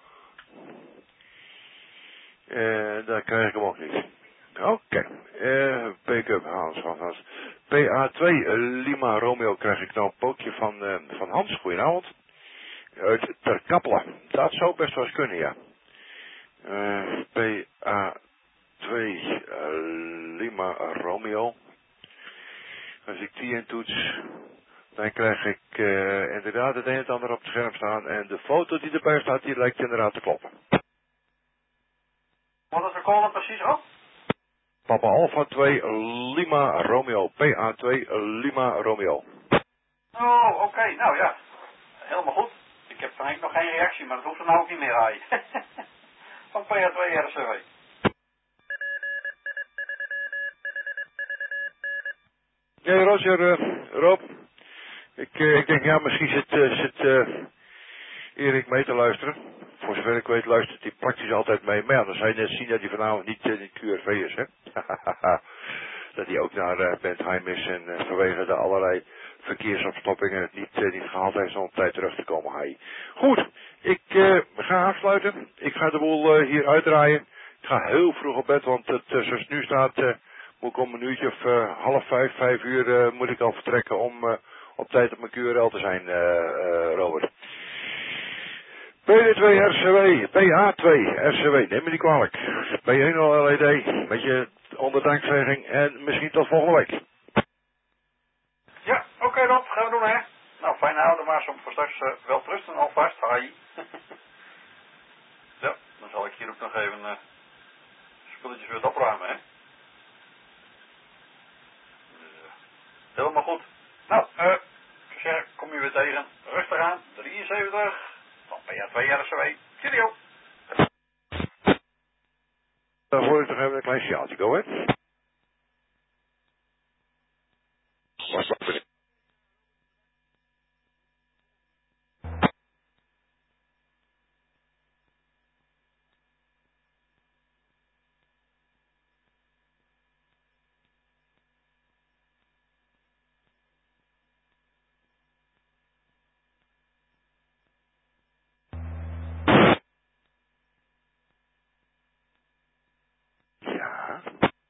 En daar krijg ik hem ook niet. Oké. Okay. Uh, Pick-up Hans van Hans. P A twee Lima Romeo krijg ik nou een pootje van, uh, van Hans. Goedenavond. Uit Ter Kappelen. Dat zou best wel eens kunnen, ja. Uh, P A twee uh, Lima Romeo. Als ik die intoets, dan krijg ik uh, inderdaad het een en ander op het scherm staan. En de foto die erbij staat, die lijkt inderdaad te kloppen. Wat is de call dan precies op? Papa Alpha twee Lima Romeo. P A twee Lima Romeo. Oh, oké. Okay. Nou ja, helemaal goed. Ik heb van Henk nog geen reactie, maar dat hoeft er nou ook niet meer aan. Van P A twee R C W. Nee, Roger, uh, Rob. Ik, uh, ik denk, ja, misschien zit, uh, zit uh, Erik mee te luisteren. Voor zover ik weet luistert hij praktisch altijd mee. Maar ja, dan zou je net zien dat hij vanavond niet in uh, Q R V is, hè. Dat hij ook naar uh, Bentheim is en uh, vanwege de allerlei verkeersopstoppingen het niet, uh, niet gehaald heeft om op tijd terug te komen. Hij. Goed, ik uh, ga afsluiten. Ik ga de boel uh, hier uitdraaien. Ik ga heel vroeg op bed, want het, uh, zoals het nu staat, uh, moet ik om een uurtje of uh, half vijf, vijf uur uh, moet ik al vertrekken om uh, op tijd op mijn Q R L te zijn, uh, uh, Robert. P D twee R C W, P A twee R C W, neem me niet kwalijk. P één L E D, met je onder dankzegging en misschien tot volgende week. Ja, oké okay, Rob, gaan we doen hè. Nou, fijne avond maar om voor straks uh, wel te rusten alvast. Hai. Ja, dan zal ik hier ook nog even uh, spulletjes weer opruimen hè. Dus, uh, helemaal goed. Nou, eh, uh, ik zeg, kom je weer tegen. Rustig aan, drieënzeventig. Van P A twee R C W. Cheerio. Dan hoor ik toch even een klein sjaaltje, go hè. Wacht, wacht, wacht. Ja.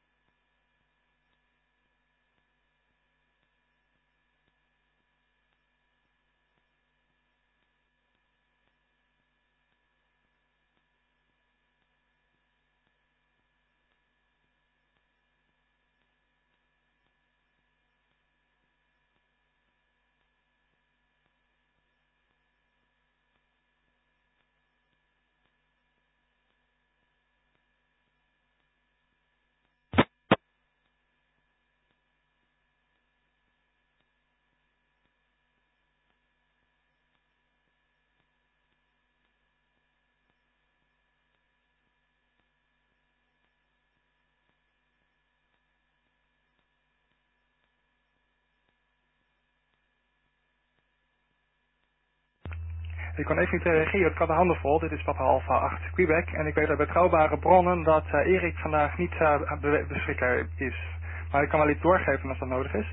Ik kan even niet reageren, ik had de handen vol. Dit is Papa Alpha acht Quebec en ik weet uit betrouwbare bronnen dat uh, Erik vandaag niet uh, be beschikbaar is. Maar ik kan wel iets doorgeven als dat nodig is.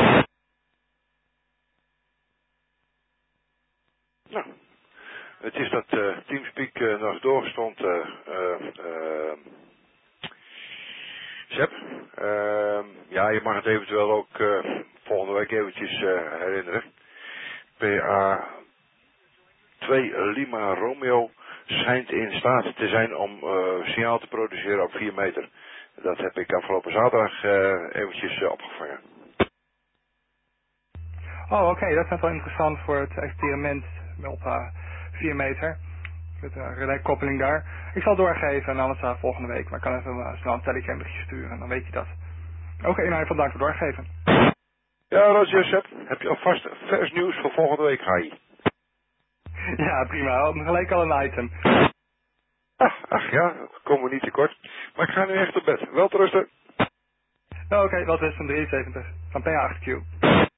Nou, het is dat uh, Teamspeak uh, nog doorgestond, uh, uh, uh, Sepp. Uh, ja, je mag het eventueel ook uh, volgende week eventjes uh, herinneren. P A twee Lima Romeo schijnt in staat te zijn om uh, signaal te produceren op vier meter. Dat heb ik afgelopen zaterdag uh, eventjes uh, opgevangen. Oh, oké, okay. Dat is wel interessant voor het experiment op uh, vier meter. Met de relay-koppeling daar. Ik zal doorgeven en anders uh, volgende week. Maar ik kan even uh, snel een Telegram berichtje sturen. Dan weet je dat. Oké, okay, nou even dank voor doorgeven. Ja, Roger, Sepp. Heb je alvast vers nieuws voor volgende week, Hai? Ja, prima. Gelijk al een item. Ach, ach ja, komen we niet tekort. Maar ik ga nu echt op bed. Wel te rusten. Oké, okay, dat is een drieënzeventig van P A acht Q.